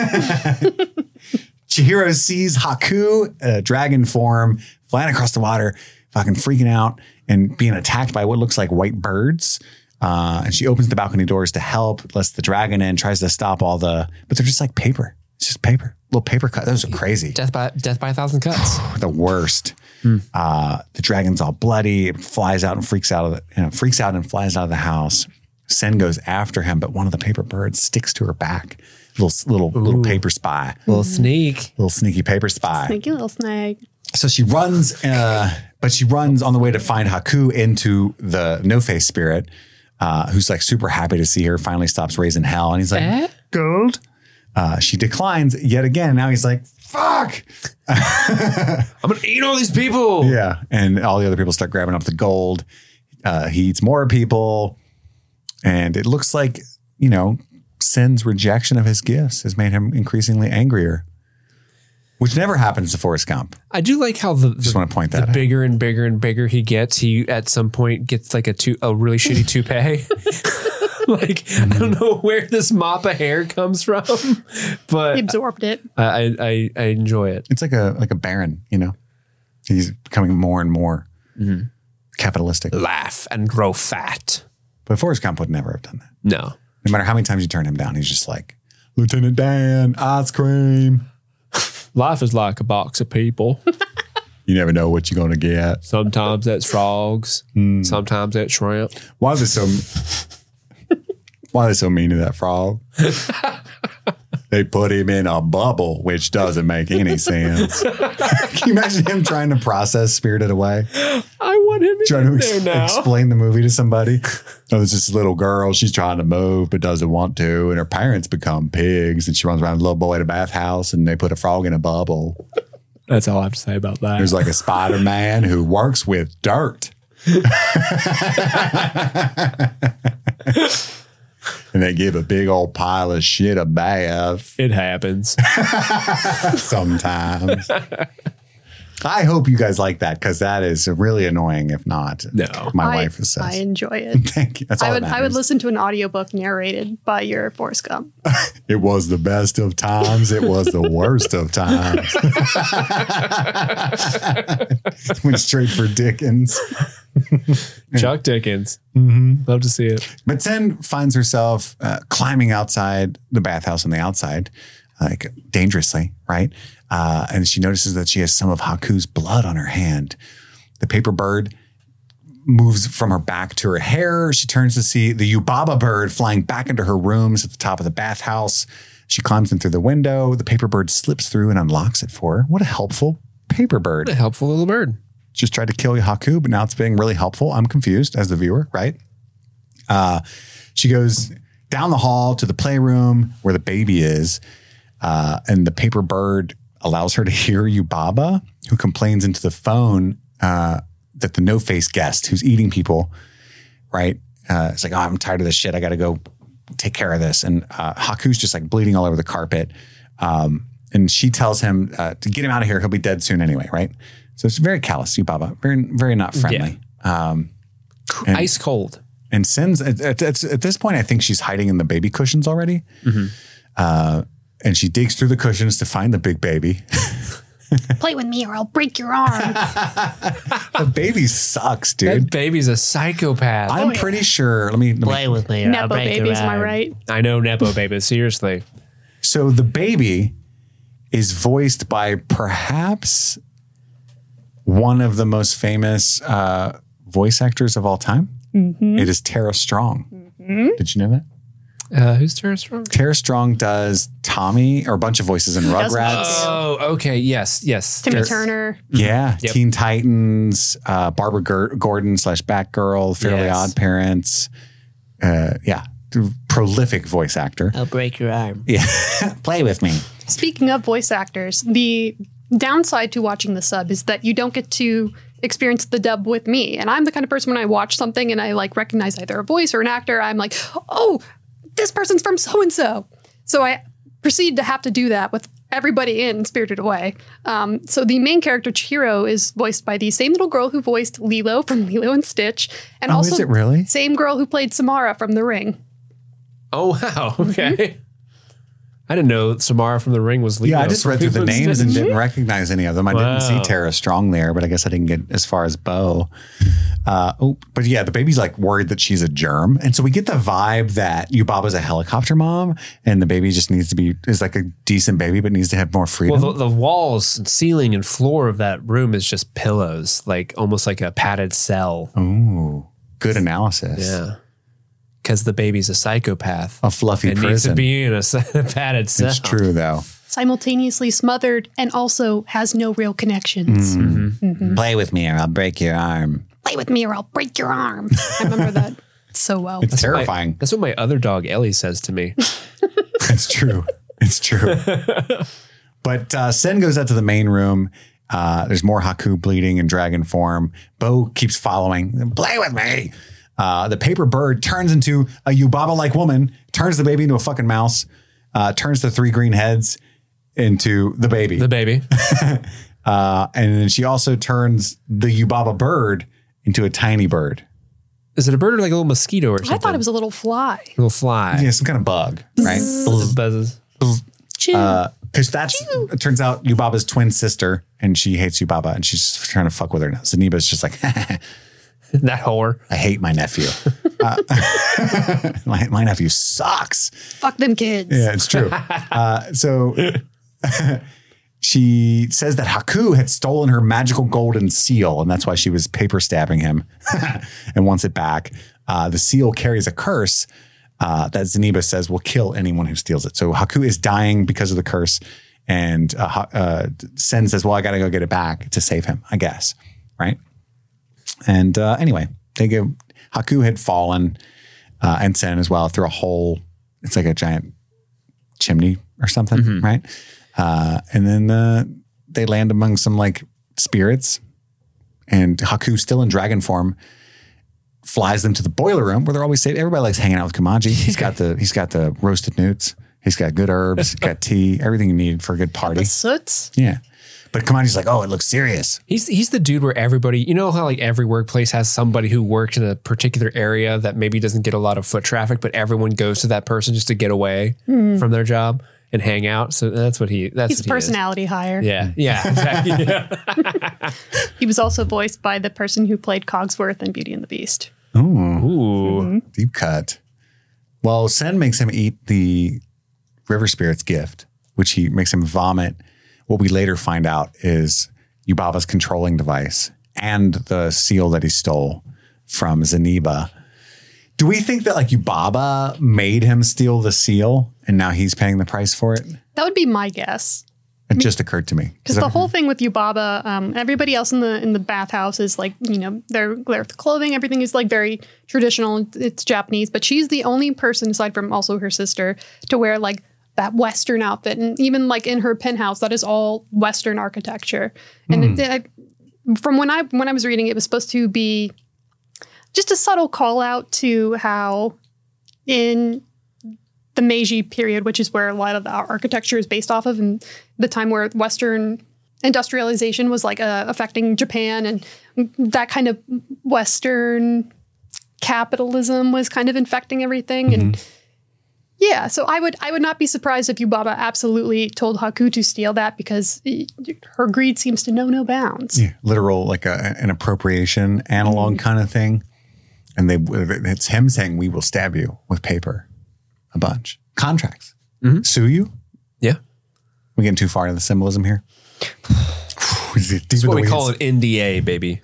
Chihiro sees Haku, dragon form, flying across the water, fucking freaking out and being attacked by what looks like white birds. And she opens the balcony doors to help, lets the dragon in, tries to stop but they're just like paper. It's just paper, little paper cut. Those are crazy. Death by 1,000 cuts. The worst. The dragon's all bloody. It flies out and freaks out and flies out of the house. Sen goes after him, but one of the paper birds sticks to her back. Little paper spy. Little sneaky paper spy. Sneaky little snag. So she runs, but she runs on the way to find Haku into the No Face spirit, who's like super happy to see her, finally stops raising hell. And he's like, gold? She declines yet again. Now he's like, fuck. I'm going to eat all these people. Yeah. And all the other people start grabbing up the gold. He eats more people. And it looks like, Sin's rejection of his gifts has made him increasingly angrier, which never happens to Forrest Gump. I do like how just want to point that the bigger and bigger and bigger he gets, he at some point gets like a really shitty toupee. Like, I don't know where this mop of hair comes from, but he absorbed it. I enjoy it. It's like a baron, He's becoming more and more capitalistic. Laugh and grow fat. But Forrest Gump would never have done that. No. No matter how many times you turn him down, he's just like, Lieutenant Dan, ice cream. Life is like a box of people. You never know what you're going to get. Sometimes that's frogs. Sometimes that's shrimp. Why are they so mean to that frog? They put him in a bubble, which doesn't make any sense. Can you imagine him trying to process Spirited Away? I want him trying to explain the movie to somebody. Oh, there's this little girl. She's trying to move, but doesn't want to. And her parents become pigs. And she runs around with a little boy at a bathhouse and they put a frog in a bubble. That's all I have to say about that. There's like a Spider-Man who works with dirt. And they give a big old pile of shit a bath. It happens. Sometimes. I hope you guys like that because that is really annoying if not. No. My wife says. I enjoy it. Thank you. That's all I would listen to an audiobook narrated by your Forrest Gump. It was the best of times. It was the worst of times. Went straight for Dickens. Chuck Dickens. Love to see it. But Sen finds herself climbing outside the bathhouse on the outside, like dangerously, right? And she notices that she has some of Haku's blood on her hand. The paper bird moves from her back to her hair. She turns to see the Yubaba bird flying back into her rooms at the top of the bathhouse. She climbs in through the window. The paper bird slips through and unlocks it for her. What a helpful paper bird. What a helpful little bird. Just tried to kill Haku, but now it's being really helpful. I'm confused as the viewer, right? She goes down the hall to the playroom where the baby is, and the paper bird allows her to hear Yubaba, who complains into the phone that the No Face guest who's eating people, right? It's like, oh, I'm tired of this shit. I got to go take care of this. And Haku's just like bleeding all over the carpet. And she tells him to get him out of here. He'll be dead soon anyway, right? So it's very callous, Yubaba. Very, very not friendly. Yeah. Ice cold. And Sin's, at this point, I think she's hiding in the baby cushions already. And she digs through the cushions to find the big baby. Play with me or I'll break your arm. The baby sucks, dude. That baby's a psychopath. I'm pretty sure. Let me play with me. Nepo babies, am I right? I know Nepo babies, seriously. So the baby is voiced by perhaps one of the most famous voice actors of all time. It is Tara Strong. Did you know that? Who's Tara Strong? Tara Strong does Tommy or a bunch of voices in Rugrats. Oh, okay. Yes. Timmy Turner. Yeah. Yep. Teen Titans, Barbara Gordon / Batgirl, Fairly Odd Parents. prolific voice actor. I'll break your arm. Yeah. Play with me. Speaking of voice actors, the downside to watching the sub is that you don't get to experience the dub with me. And I'm the kind of person when I watch something and I like recognize either a voice or an actor, I'm like, oh, this person's from so-and-so. So I proceed to have to do that with everybody in Spirited Away. So the main character, Chihiro, is voiced by the same little girl who voiced Lilo from Lilo and Stitch. And also is it really? Same girl who played Samara from The Ring. Oh, wow. Okay. I didn't know Samara from The Ring was Lilo. Yeah, I just read through the names and didn't recognize any of them. I didn't see Tara Strong there, but I guess I didn't get as far as Bo. But yeah, the baby's like worried that she's a germ. And so we get the vibe that Yubaba's a helicopter mom and the baby just is like a decent baby, but needs to have more freedom. Well, the walls, and ceiling, and floor of that room is just pillows, like almost like a padded cell. Ooh, good analysis. Yeah. Because the baby's a psychopath. A fluffy and prison. needs to be in a padded cell. It's true, though. Simultaneously smothered and also has no real connections. Play with me or I'll break your arm. Play with me or I'll break your arm. I remember that so well. It's terrifying. That's what my other dog, Ellie, says to me. It's true. It's true. But Sen goes out to the main room. There's more Haku bleeding in dragon form. Bo keeps following. Play with me. The paper bird turns into a Yubaba-like woman, turns the baby into a fucking mouse, turns the 3 green heads into the baby. The baby. And then she also turns the Yubaba bird into a tiny bird. Is it a bird or like a little mosquito or something? I thought it was a little fly. Little fly. Yeah, some kind of bug, right? Buzzes. Because it turns out Yubaba's twin sister, and she hates Yubaba, and she's just trying to fuck with her now. Zeniba's just like, that whore. I hate my nephew. My nephew sucks. Fuck them kids. Yeah, it's true. So she says that Haku had stolen her magical golden seal, and that's why she was paper stabbing him and wants it back. The seal carries a curse that Zeniba says will kill anyone who steals it. So Haku is dying because of the curse, and Sen says, well, I got to go get it back to save him, I guess. Right? And anyway, Haku had fallen, and Sen as well, through a hole. It's like a giant chimney or something, right? And then they land among some like spirits, and Haku, still in dragon form, flies them to the boiler room where they're always safe. Everybody likes hanging out with Kamaji. He's got the roasted newts. He's got good herbs, he's got tea, everything you need for a good party. The soots. Yeah. But Kamaji's like, oh, it looks serious. He's the dude where everybody, you know how like every workplace has somebody who works in a particular area that maybe doesn't get a lot of foot traffic, but everyone goes to that person just to get away from their job and hang out. So that's what he's a personality hire. Yeah. Yeah. Exactly. Yeah. He was also voiced by the person who played Cogsworth in Beauty and the Beast. Ooh. Deep cut. Well, Sen makes him eat the river spirit's gift, which he makes him vomit. What we later find out is Yubaba's controlling device and the seal that he stole from Zeniba. Do we think that like Yubaba made him steal the seal and now he's paying the price for it? That would be my guess. It just occurred to me. Because the whole thing with Yubaba, everybody else in the bathhouse is like, you know, their clothing, everything is like very traditional. It's Japanese, but she's the only person aside from also her sister to wear like that Western outfit. And even like in her penthouse, that is all Western architecture. And from when I was reading, it was supposed to be just a subtle call out to how in the Meiji period, which is where a lot of the architecture is based off of, and the time where Western industrialization was like affecting Japan, and that kind of Western capitalism was kind of infecting everything. And yeah, so I would not be surprised if Yubaba absolutely told Haku to steal that, because her greed seems to know no bounds. Yeah, literal like an appropriation analog kind of thing. And it's him saying, we will stab you with paper. A bunch. Contracts. Sue you? Yeah. We getting too far into the symbolism here? That's what we call an NDA, baby.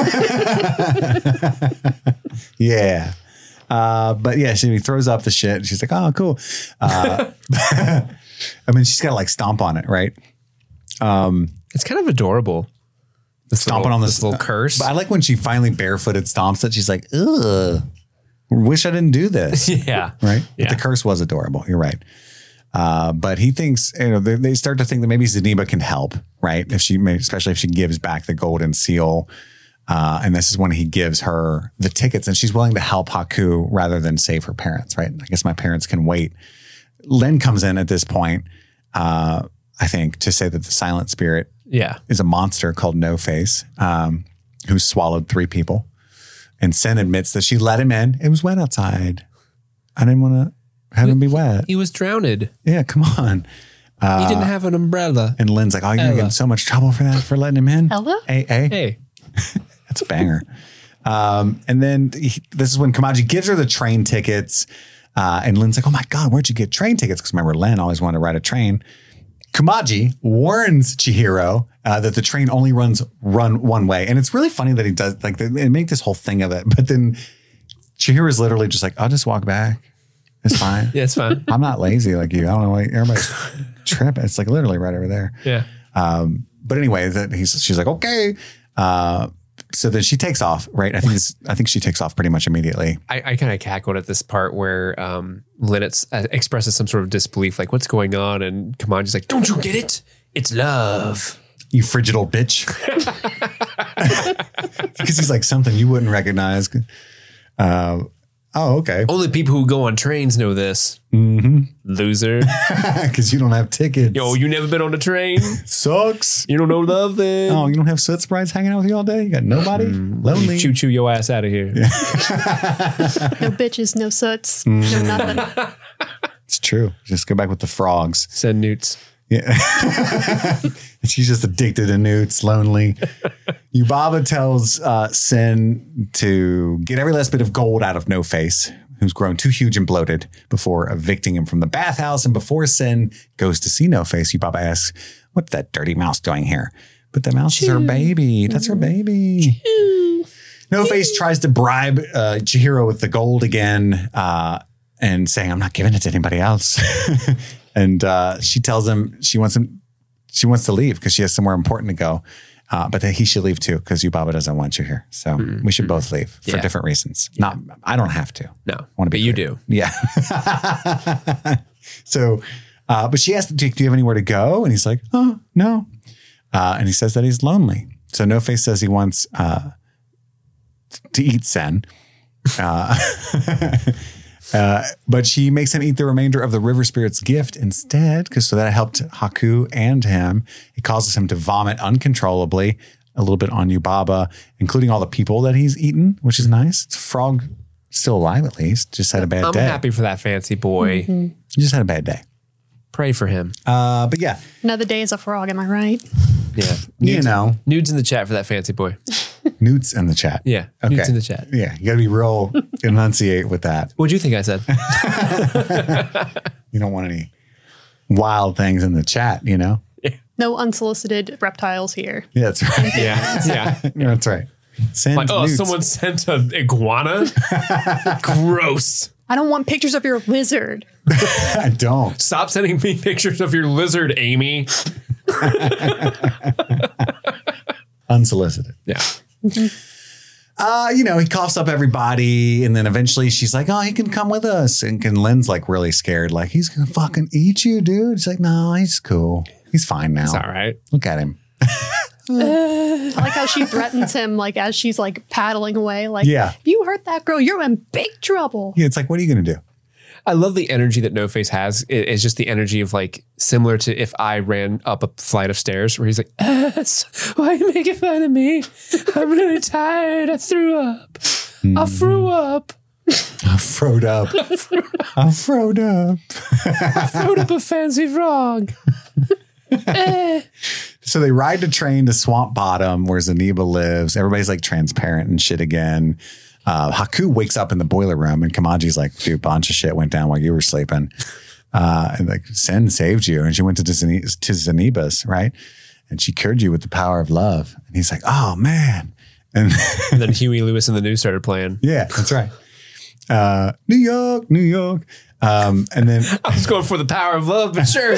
Yeah. But yeah, she throws up the shit. And she's like, oh, cool. I mean, she's got to like stomp on it, right? It's kind of adorable. Stomping on this little curse. But I like when she finally barefooted stomps it. She's like, ugh. wish I didn't do this. Yeah. Right? Yeah. But the curse was adorable. You're right. But he thinks, they start to think that maybe Zeniba can help, right? Especially if she gives back the golden seal. And this is when he gives her the tickets and she's willing to help Haku rather than save her parents, right? I guess my parents can wait. Len comes in at this point, I think, to say that the silent spirit is a monster called No Face, who swallowed 3 people. And Sen admits that she let him in. It was wet outside. I didn't want to have him be wet. He was drowned. Yeah, come on. He didn't have an umbrella. And Len's like, oh, you're going to get in so much trouble for that, for letting him in? Ella? Hey. That's a banger. And then this is when Kamaji gives her the train tickets. And Len's like, oh my God, where'd you get train tickets? Because remember, Len always wanted to ride a train. Kamaji warns Chihiro that the train only run one way. And it's really funny that he does, like, they make this whole thing of it. But then Chihiro's literally just like, I'll just walk back. It's fine. Yeah, it's fine. I'm not lazy like you. I don't know why everybody's tripping. It's like literally right over there. Yeah. But anyway, she's like, okay. So then she takes off, right? I think she takes off pretty much immediately. I kind of cackled at this part where Lynette expresses some sort of disbelief, like, what's going on? And Kamaji's like, don't you get it? It's love. You frigid old bitch. Because he's like something you wouldn't recognize. Oh, okay. Only people who go on trains know this. Mm-hmm. Loser. Because you don't have tickets. Yo, you never been on a train? Sucks. You don't know love then. Oh, you don't have soot sprites hanging out with you all day? You got nobody? Lonely. Choo your ass out of here. No bitches, no soots, no nothing. It's true. Just go back with the frogs. Send newts. Yeah. She's just addicted to newts, lonely. Yubaba tells Sen to get every last bit of gold out of No Face, who's grown too huge and bloated, before evicting him from the bathhouse. And before Sen goes to see No Face, Yubaba asks, what's that dirty mouse doing here? But the mouse is her baby. That's her baby. No Face tries to bribe Chihiro with the gold again and saying, I'm not giving it to anybody else. And she tells him she wants to leave because she has somewhere important to go, but that he should leave too because Yubaba doesn't want you here. So we should both leave for different reasons. Yeah. I don't have to. No, I want to be. But you do. Yeah. So, but she asks, do you have anywhere to go? And he's like, oh, no. And he says that he's lonely. So No Face says he wants to eat Sen. But she makes him eat the remainder of the river spirit's gift instead, so that helped Haku and him. It causes him to vomit uncontrollably, a little bit on Yubaba, including all the people that he's eaten, which is nice. It's Frog still alive at least, just had a bad day. I'm happy for that fancy boy. Mm-hmm. He just had a bad day. Pray for him. But yeah. Another day is a frog, am I right? Yeah. Nudes in the chat for that fancy boy. Newts in the chat. Yeah. Okay. Newts in the chat. Yeah. You got to be real enunciate with that. What'd you think I said? You don't want any wild things in the chat, you know? No unsolicited reptiles here. Yeah, that's right. Yeah. That's right. Send newts. Someone sent an iguana? Gross. I don't want pictures of your lizard. I don't. Stop sending me pictures of your lizard, Amy. Unsolicited. Yeah. He coughs up everybody, and then eventually she's like, oh, he can come with us. And Len's like really scared, like, he's gonna fucking eat you, dude. She's like, no, he's cool. He's fine now. It's all right. Look at him. I like how she threatens him, like, as she's like paddling away. Like, yeah. If you hurt that girl, you're in big trouble. Yeah, it's like, what are you gonna do? I love the energy that No Face has. It's just the energy of, like, similar to if I ran up a flight of stairs where he's like, why are you making fun of me? I'm really tired. I threw up. I threw up. I throwed up. I throwed up. I throwed up a fancy frog. So they ride the train to Swamp Bottom where Zeniba lives. Everybody's like transparent and shit again. Haku wakes up in the boiler room and Kamaji's like, dude, a bunch of shit went down while you were sleeping. And like, Sen saved you. And she went to Zeniba's, right? And she cured you with the power of love. And he's like, oh, man. And then Huey Lewis and the News started playing. Yeah, that's right. New York, New York. And then I was going for the power of love, but sure.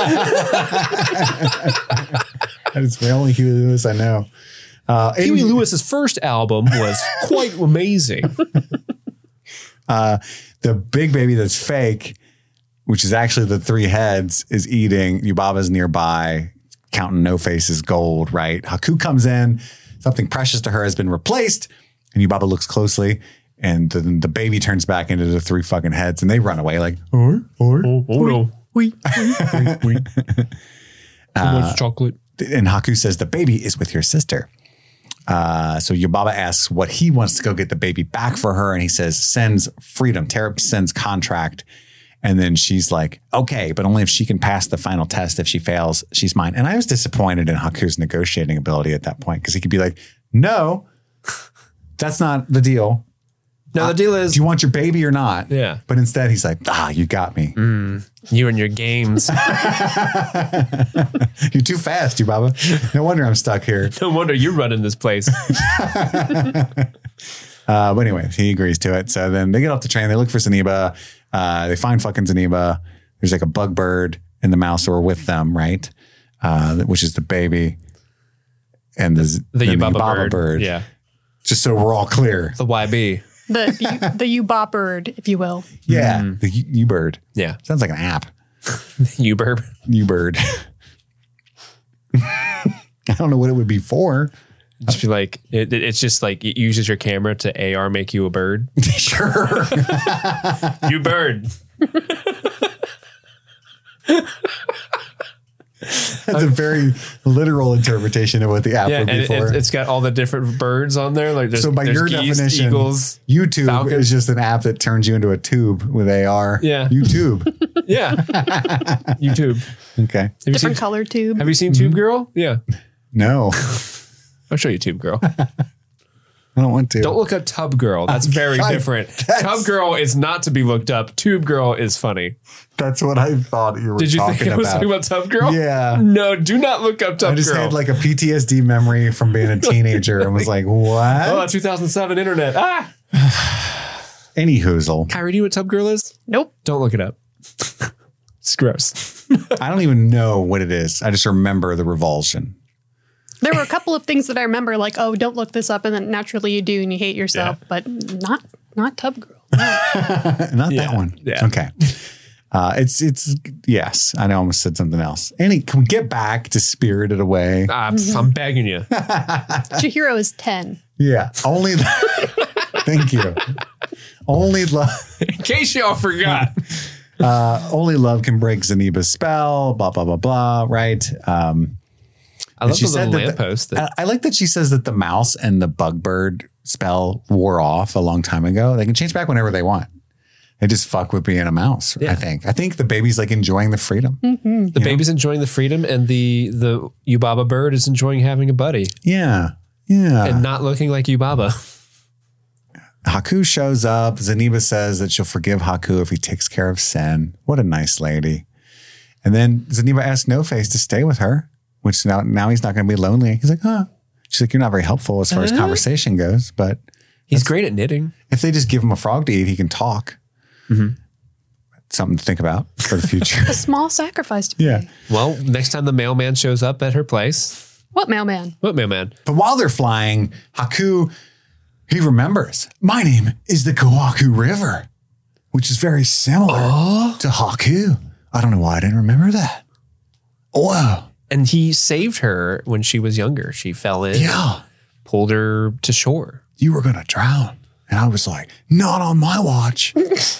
That is the only Huey Lewis I know. Huey Lewis's first album was quite amazing. The big baby that's fake, which is actually the 3 heads, is eating. Yubaba's nearby, counting No Face's gold, right? Haku comes in. Something precious to her has been replaced. And Yubaba looks closely. And then the baby turns back into the 3 fucking heads. And they run away like, Oh no. Too much chocolate. And Haku says the baby is with your sister. So Yubaba asks what he wants to go get the baby back for her. And he says, sends freedom. Tara sends contract. And then she's like, okay, but only if she can pass the final test. If she fails, she's mine. And I was disappointed in Haku's negotiating ability at that point because he could be like, no, that's not the deal. No, the deal is, do you want your baby or not? Yeah. But instead he's like, you got me. You and your games. You're too fast, Yubaba. No wonder I'm stuck here. No wonder you're running this place. But anyway, he agrees to it. So then they get off the train. They look for Zeniba. They find fucking Zeniba. There's like a bug bird and the mouse are with them, right? Which is the baby. And the Yubaba bird. Yeah. Just so we're all clear. The YB. The Yubaba bird, if you will. Yeah. The U-bird. Yeah. Sounds like an app. U-bird. U-bird. I don't know what it would be for. Just be like, it's just like it uses your camera to AR make you a bird. Sure. You bird. That's a very literal interpretation of what the app would be for. It's got all the different birds on there. Like so by your geese, definition, eagles, YouTube falcons. is just an app that turns you into a tube with AR. Yeah. YouTube. Yeah. YouTube. Okay. Different color tube. Have you seen Tube Girl? Yeah. No. I'll show you Tube Girl. I don't want to. Don't look up Tub Girl. That's very different. Tub Girl is not to be looked up. Tube Girl is funny. That's what I thought you were Did you talking think I was talking about Tub Girl? Yeah. No, do not look up Tub Girl. I just had like a PTSD memory from being a teenager and was like, what? Oh, 2007 internet. Any hoozle. Kyrie, do you know what Tub Girl is? Nope. Don't look it up. It's gross. I don't even know what it is. I just remember the revulsion. There were a couple of things that I remember, like, oh, don't look this up, and then naturally you do, and you hate yourself, but not Tub Girl. Not that one. Yeah. Okay. It's yes. I almost said something else. Annie, can we get back to Spirited Away? I'm begging you. Chihiro is 10. Yeah. Only. Thank you. Only love. In case y'all forgot. Only love can break Zeniba's spell. Blah blah blah blah. Right. I love the little lamppost. I like that she says that the mouse and the bug bird spell wore off a long time ago. They can change back whenever they want. They just fuck with being a mouse. Yeah. I think the baby's like enjoying the freedom. Mm-hmm. The baby's enjoying the freedom, and the Yubaba bird is enjoying having a buddy. Yeah. Yeah. And not looking like Yubaba. Haku shows up. Zeniba says that she'll forgive Haku if he takes care of Sen. What a nice lady. And then Zeniba asks No Face to stay with her, which now he's not going to be lonely. He's like, huh. She's like, you're not very helpful as far as conversation goes, but he's great at knitting. If they just give him a frog to eat, he can talk. Mm-hmm. Something to think about for the future. A small sacrifice to pay. Yeah. Well, next time the mailman shows up at her place. What mailman? What mailman? But while they're flying, Haku, he remembers, my name is the Kohaku River, which is very similar to Haku. I don't know why I didn't remember that. Wow. And he saved her when she was younger. She fell in. Yeah. Pulled her to shore. You were going to drown. And I was like, not on my watch.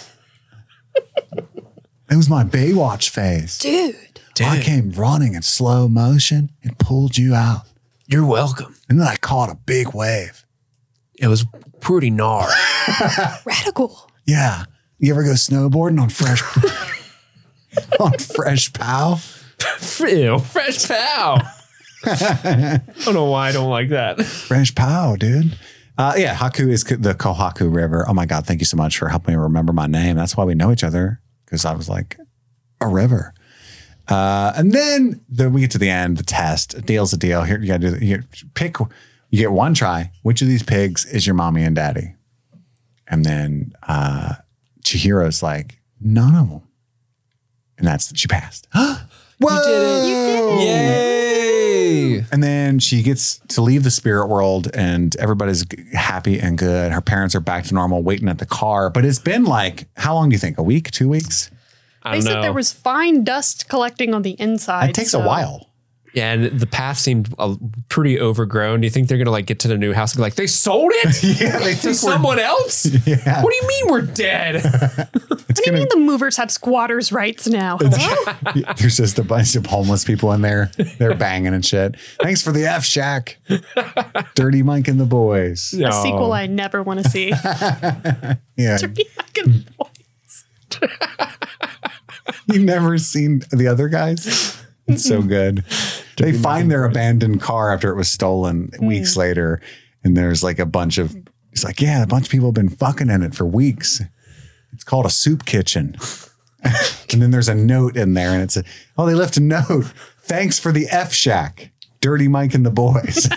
It was my Baywatch phase. Dude. I came running in slow motion and pulled you out. You're welcome. And then I caught a big wave. It was pretty gnar. Radical. Yeah. You ever go snowboarding on Fresh Pow? Ew, Fresh Pow. I don't know why I don't like that. Fresh Pow, dude. Yeah, Haku is the Kohaku River. Oh my God, thank you so much for helping me remember my name. That's why we know each other, because I was like, a river. And then we get to the end, the test. A deal's a deal. Here, you got to do pick. You get one try. Which of these pigs is your mommy and daddy? And then Chihiro's like, none of them. And she passed. Whoa! You did it. Yay! Yay! And then she gets to leave the spirit world and everybody's happy and good. Her parents are back to normal, waiting at the car. But it's been like, how long do you think? A week, 2 weeks? They said there was fine dust collecting on the inside. It takes a while. Yeah, and the path seemed pretty overgrown. Do you think they're going to get to the new house and be like, they sold it? Yeah, they to someone else? Yeah. What do you mean we're dead? What do you mean the movers have squatters' rights now? Huh? There's just a bunch of homeless people in there. They're banging and shit. Thanks for the F Shack. Dirty Mike and the Boys. A sequel I never want to see. Yeah. Dirty Mike and the Boys. You've never seen the other guys? It's so good. They find their abandoned car after it was stolen weeks later. And there's like a bunch of people have been fucking in it for weeks. It's called a soup kitchen. And then there's a note in there and it's they left a note. Thanks for the F Shack. Dirty Mike and the Boys.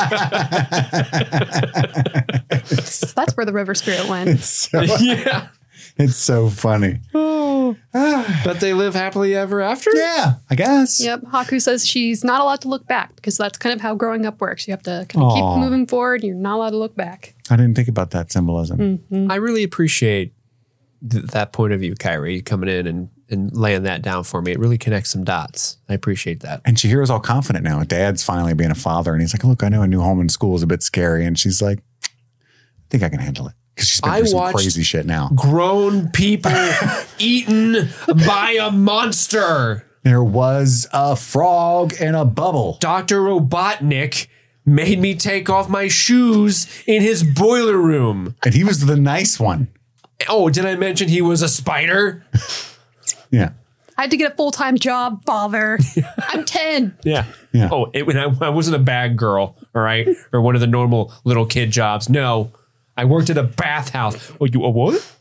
That's where the river spirit went. It's so funny. But they live happily ever after? Yeah, I guess. Yep. Haku says she's not allowed to look back because that's kind of how growing up works. You have to kind of keep moving forward. You're not allowed to look back. I didn't think about that symbolism. Mm-hmm. I really appreciate that point of view, Kyrie, coming in and laying that down for me. It really connects some dots. I appreciate that. And Chihiro's all confident now. Dad's finally being a father. And he's like, look, I know a new home and school is a bit scary. And she's like, I think I can handle it. Because she's been through some crazy shit now. Grown people eaten by a monster. There was a frog in a bubble. Dr. Robotnik made me take off my shoes in his boiler room. And he was the nice one. Oh, did I mention he was a spider? Yeah. I had to get a full-time job, father. I'm 10. Yeah. Oh, I wasn't a bad girl, all right? Or one of the normal little kid jobs. No. I worked at a bathhouse. Oh, you a what?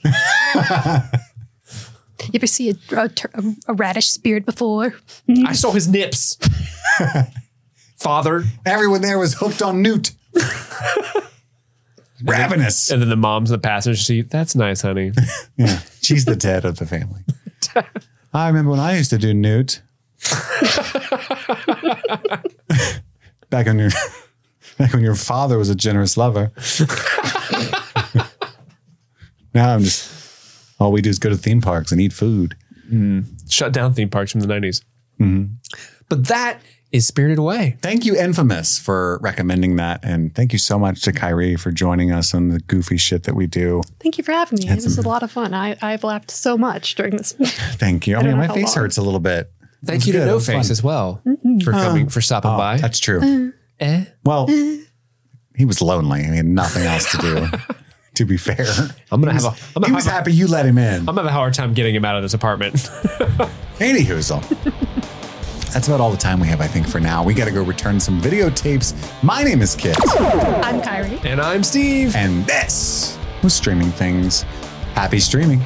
You ever see a radish spirit before? I saw his nips. Father. Everyone there was hooked on Newt. Ravenous. And then the mom's in the passenger seat. That's nice, honey. Yeah. She's the Ted of the family. I remember when I used to do Newt. Back when your father was a generous lover. Now I'm just, all we do is go to theme parks and eat food. Shut down theme parks from the 90s. Mm-hmm. But that is Spirited Away. Thank you, Infamous, for recommending that. And thank you so much to Kyrie for joining us on the goofy shit that we do. Thank you for having me. It was a lot of fun. I've laughed so much during this. Thank you. I mean, my face hurts a little bit. Thank you to No Face as well for stopping by. That's true. Well, he was lonely and he had nothing else to do. To be fair, he was happy you let him in. I'm gonna have a hard time getting him out of this apartment. Anywho, that's about all the time we have, I think, for now. We got to go return some videotapes. My name is Kit. I'm Kyrie. And I'm Steve. And this was Streaming Things. Happy streaming.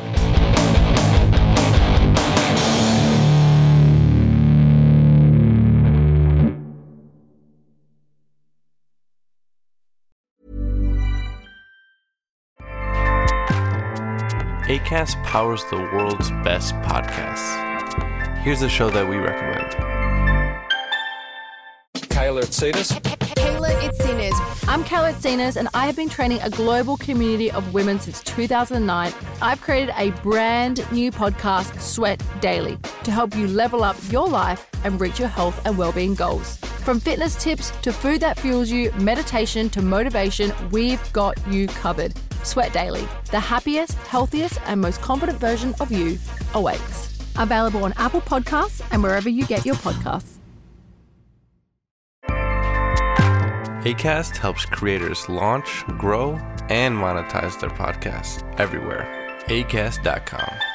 Acast powers the world's best podcasts. Here's a show that we recommend. Kayla Itsinas. Kayla Itsinas. I'm Kayla Itsinas, and I have been training a global community of women since 2009. I've created a brand new podcast, Sweat Daily, to help you level up your life and reach your health and well-being goals. From fitness tips to food that fuels you, meditation to motivation, we've got you covered. Sweat Daily, the happiest, healthiest, and most confident version of you awaits. Available on Apple Podcasts and wherever you get your podcasts. Acast helps creators launch, grow, and monetize their podcasts everywhere. Acast.com.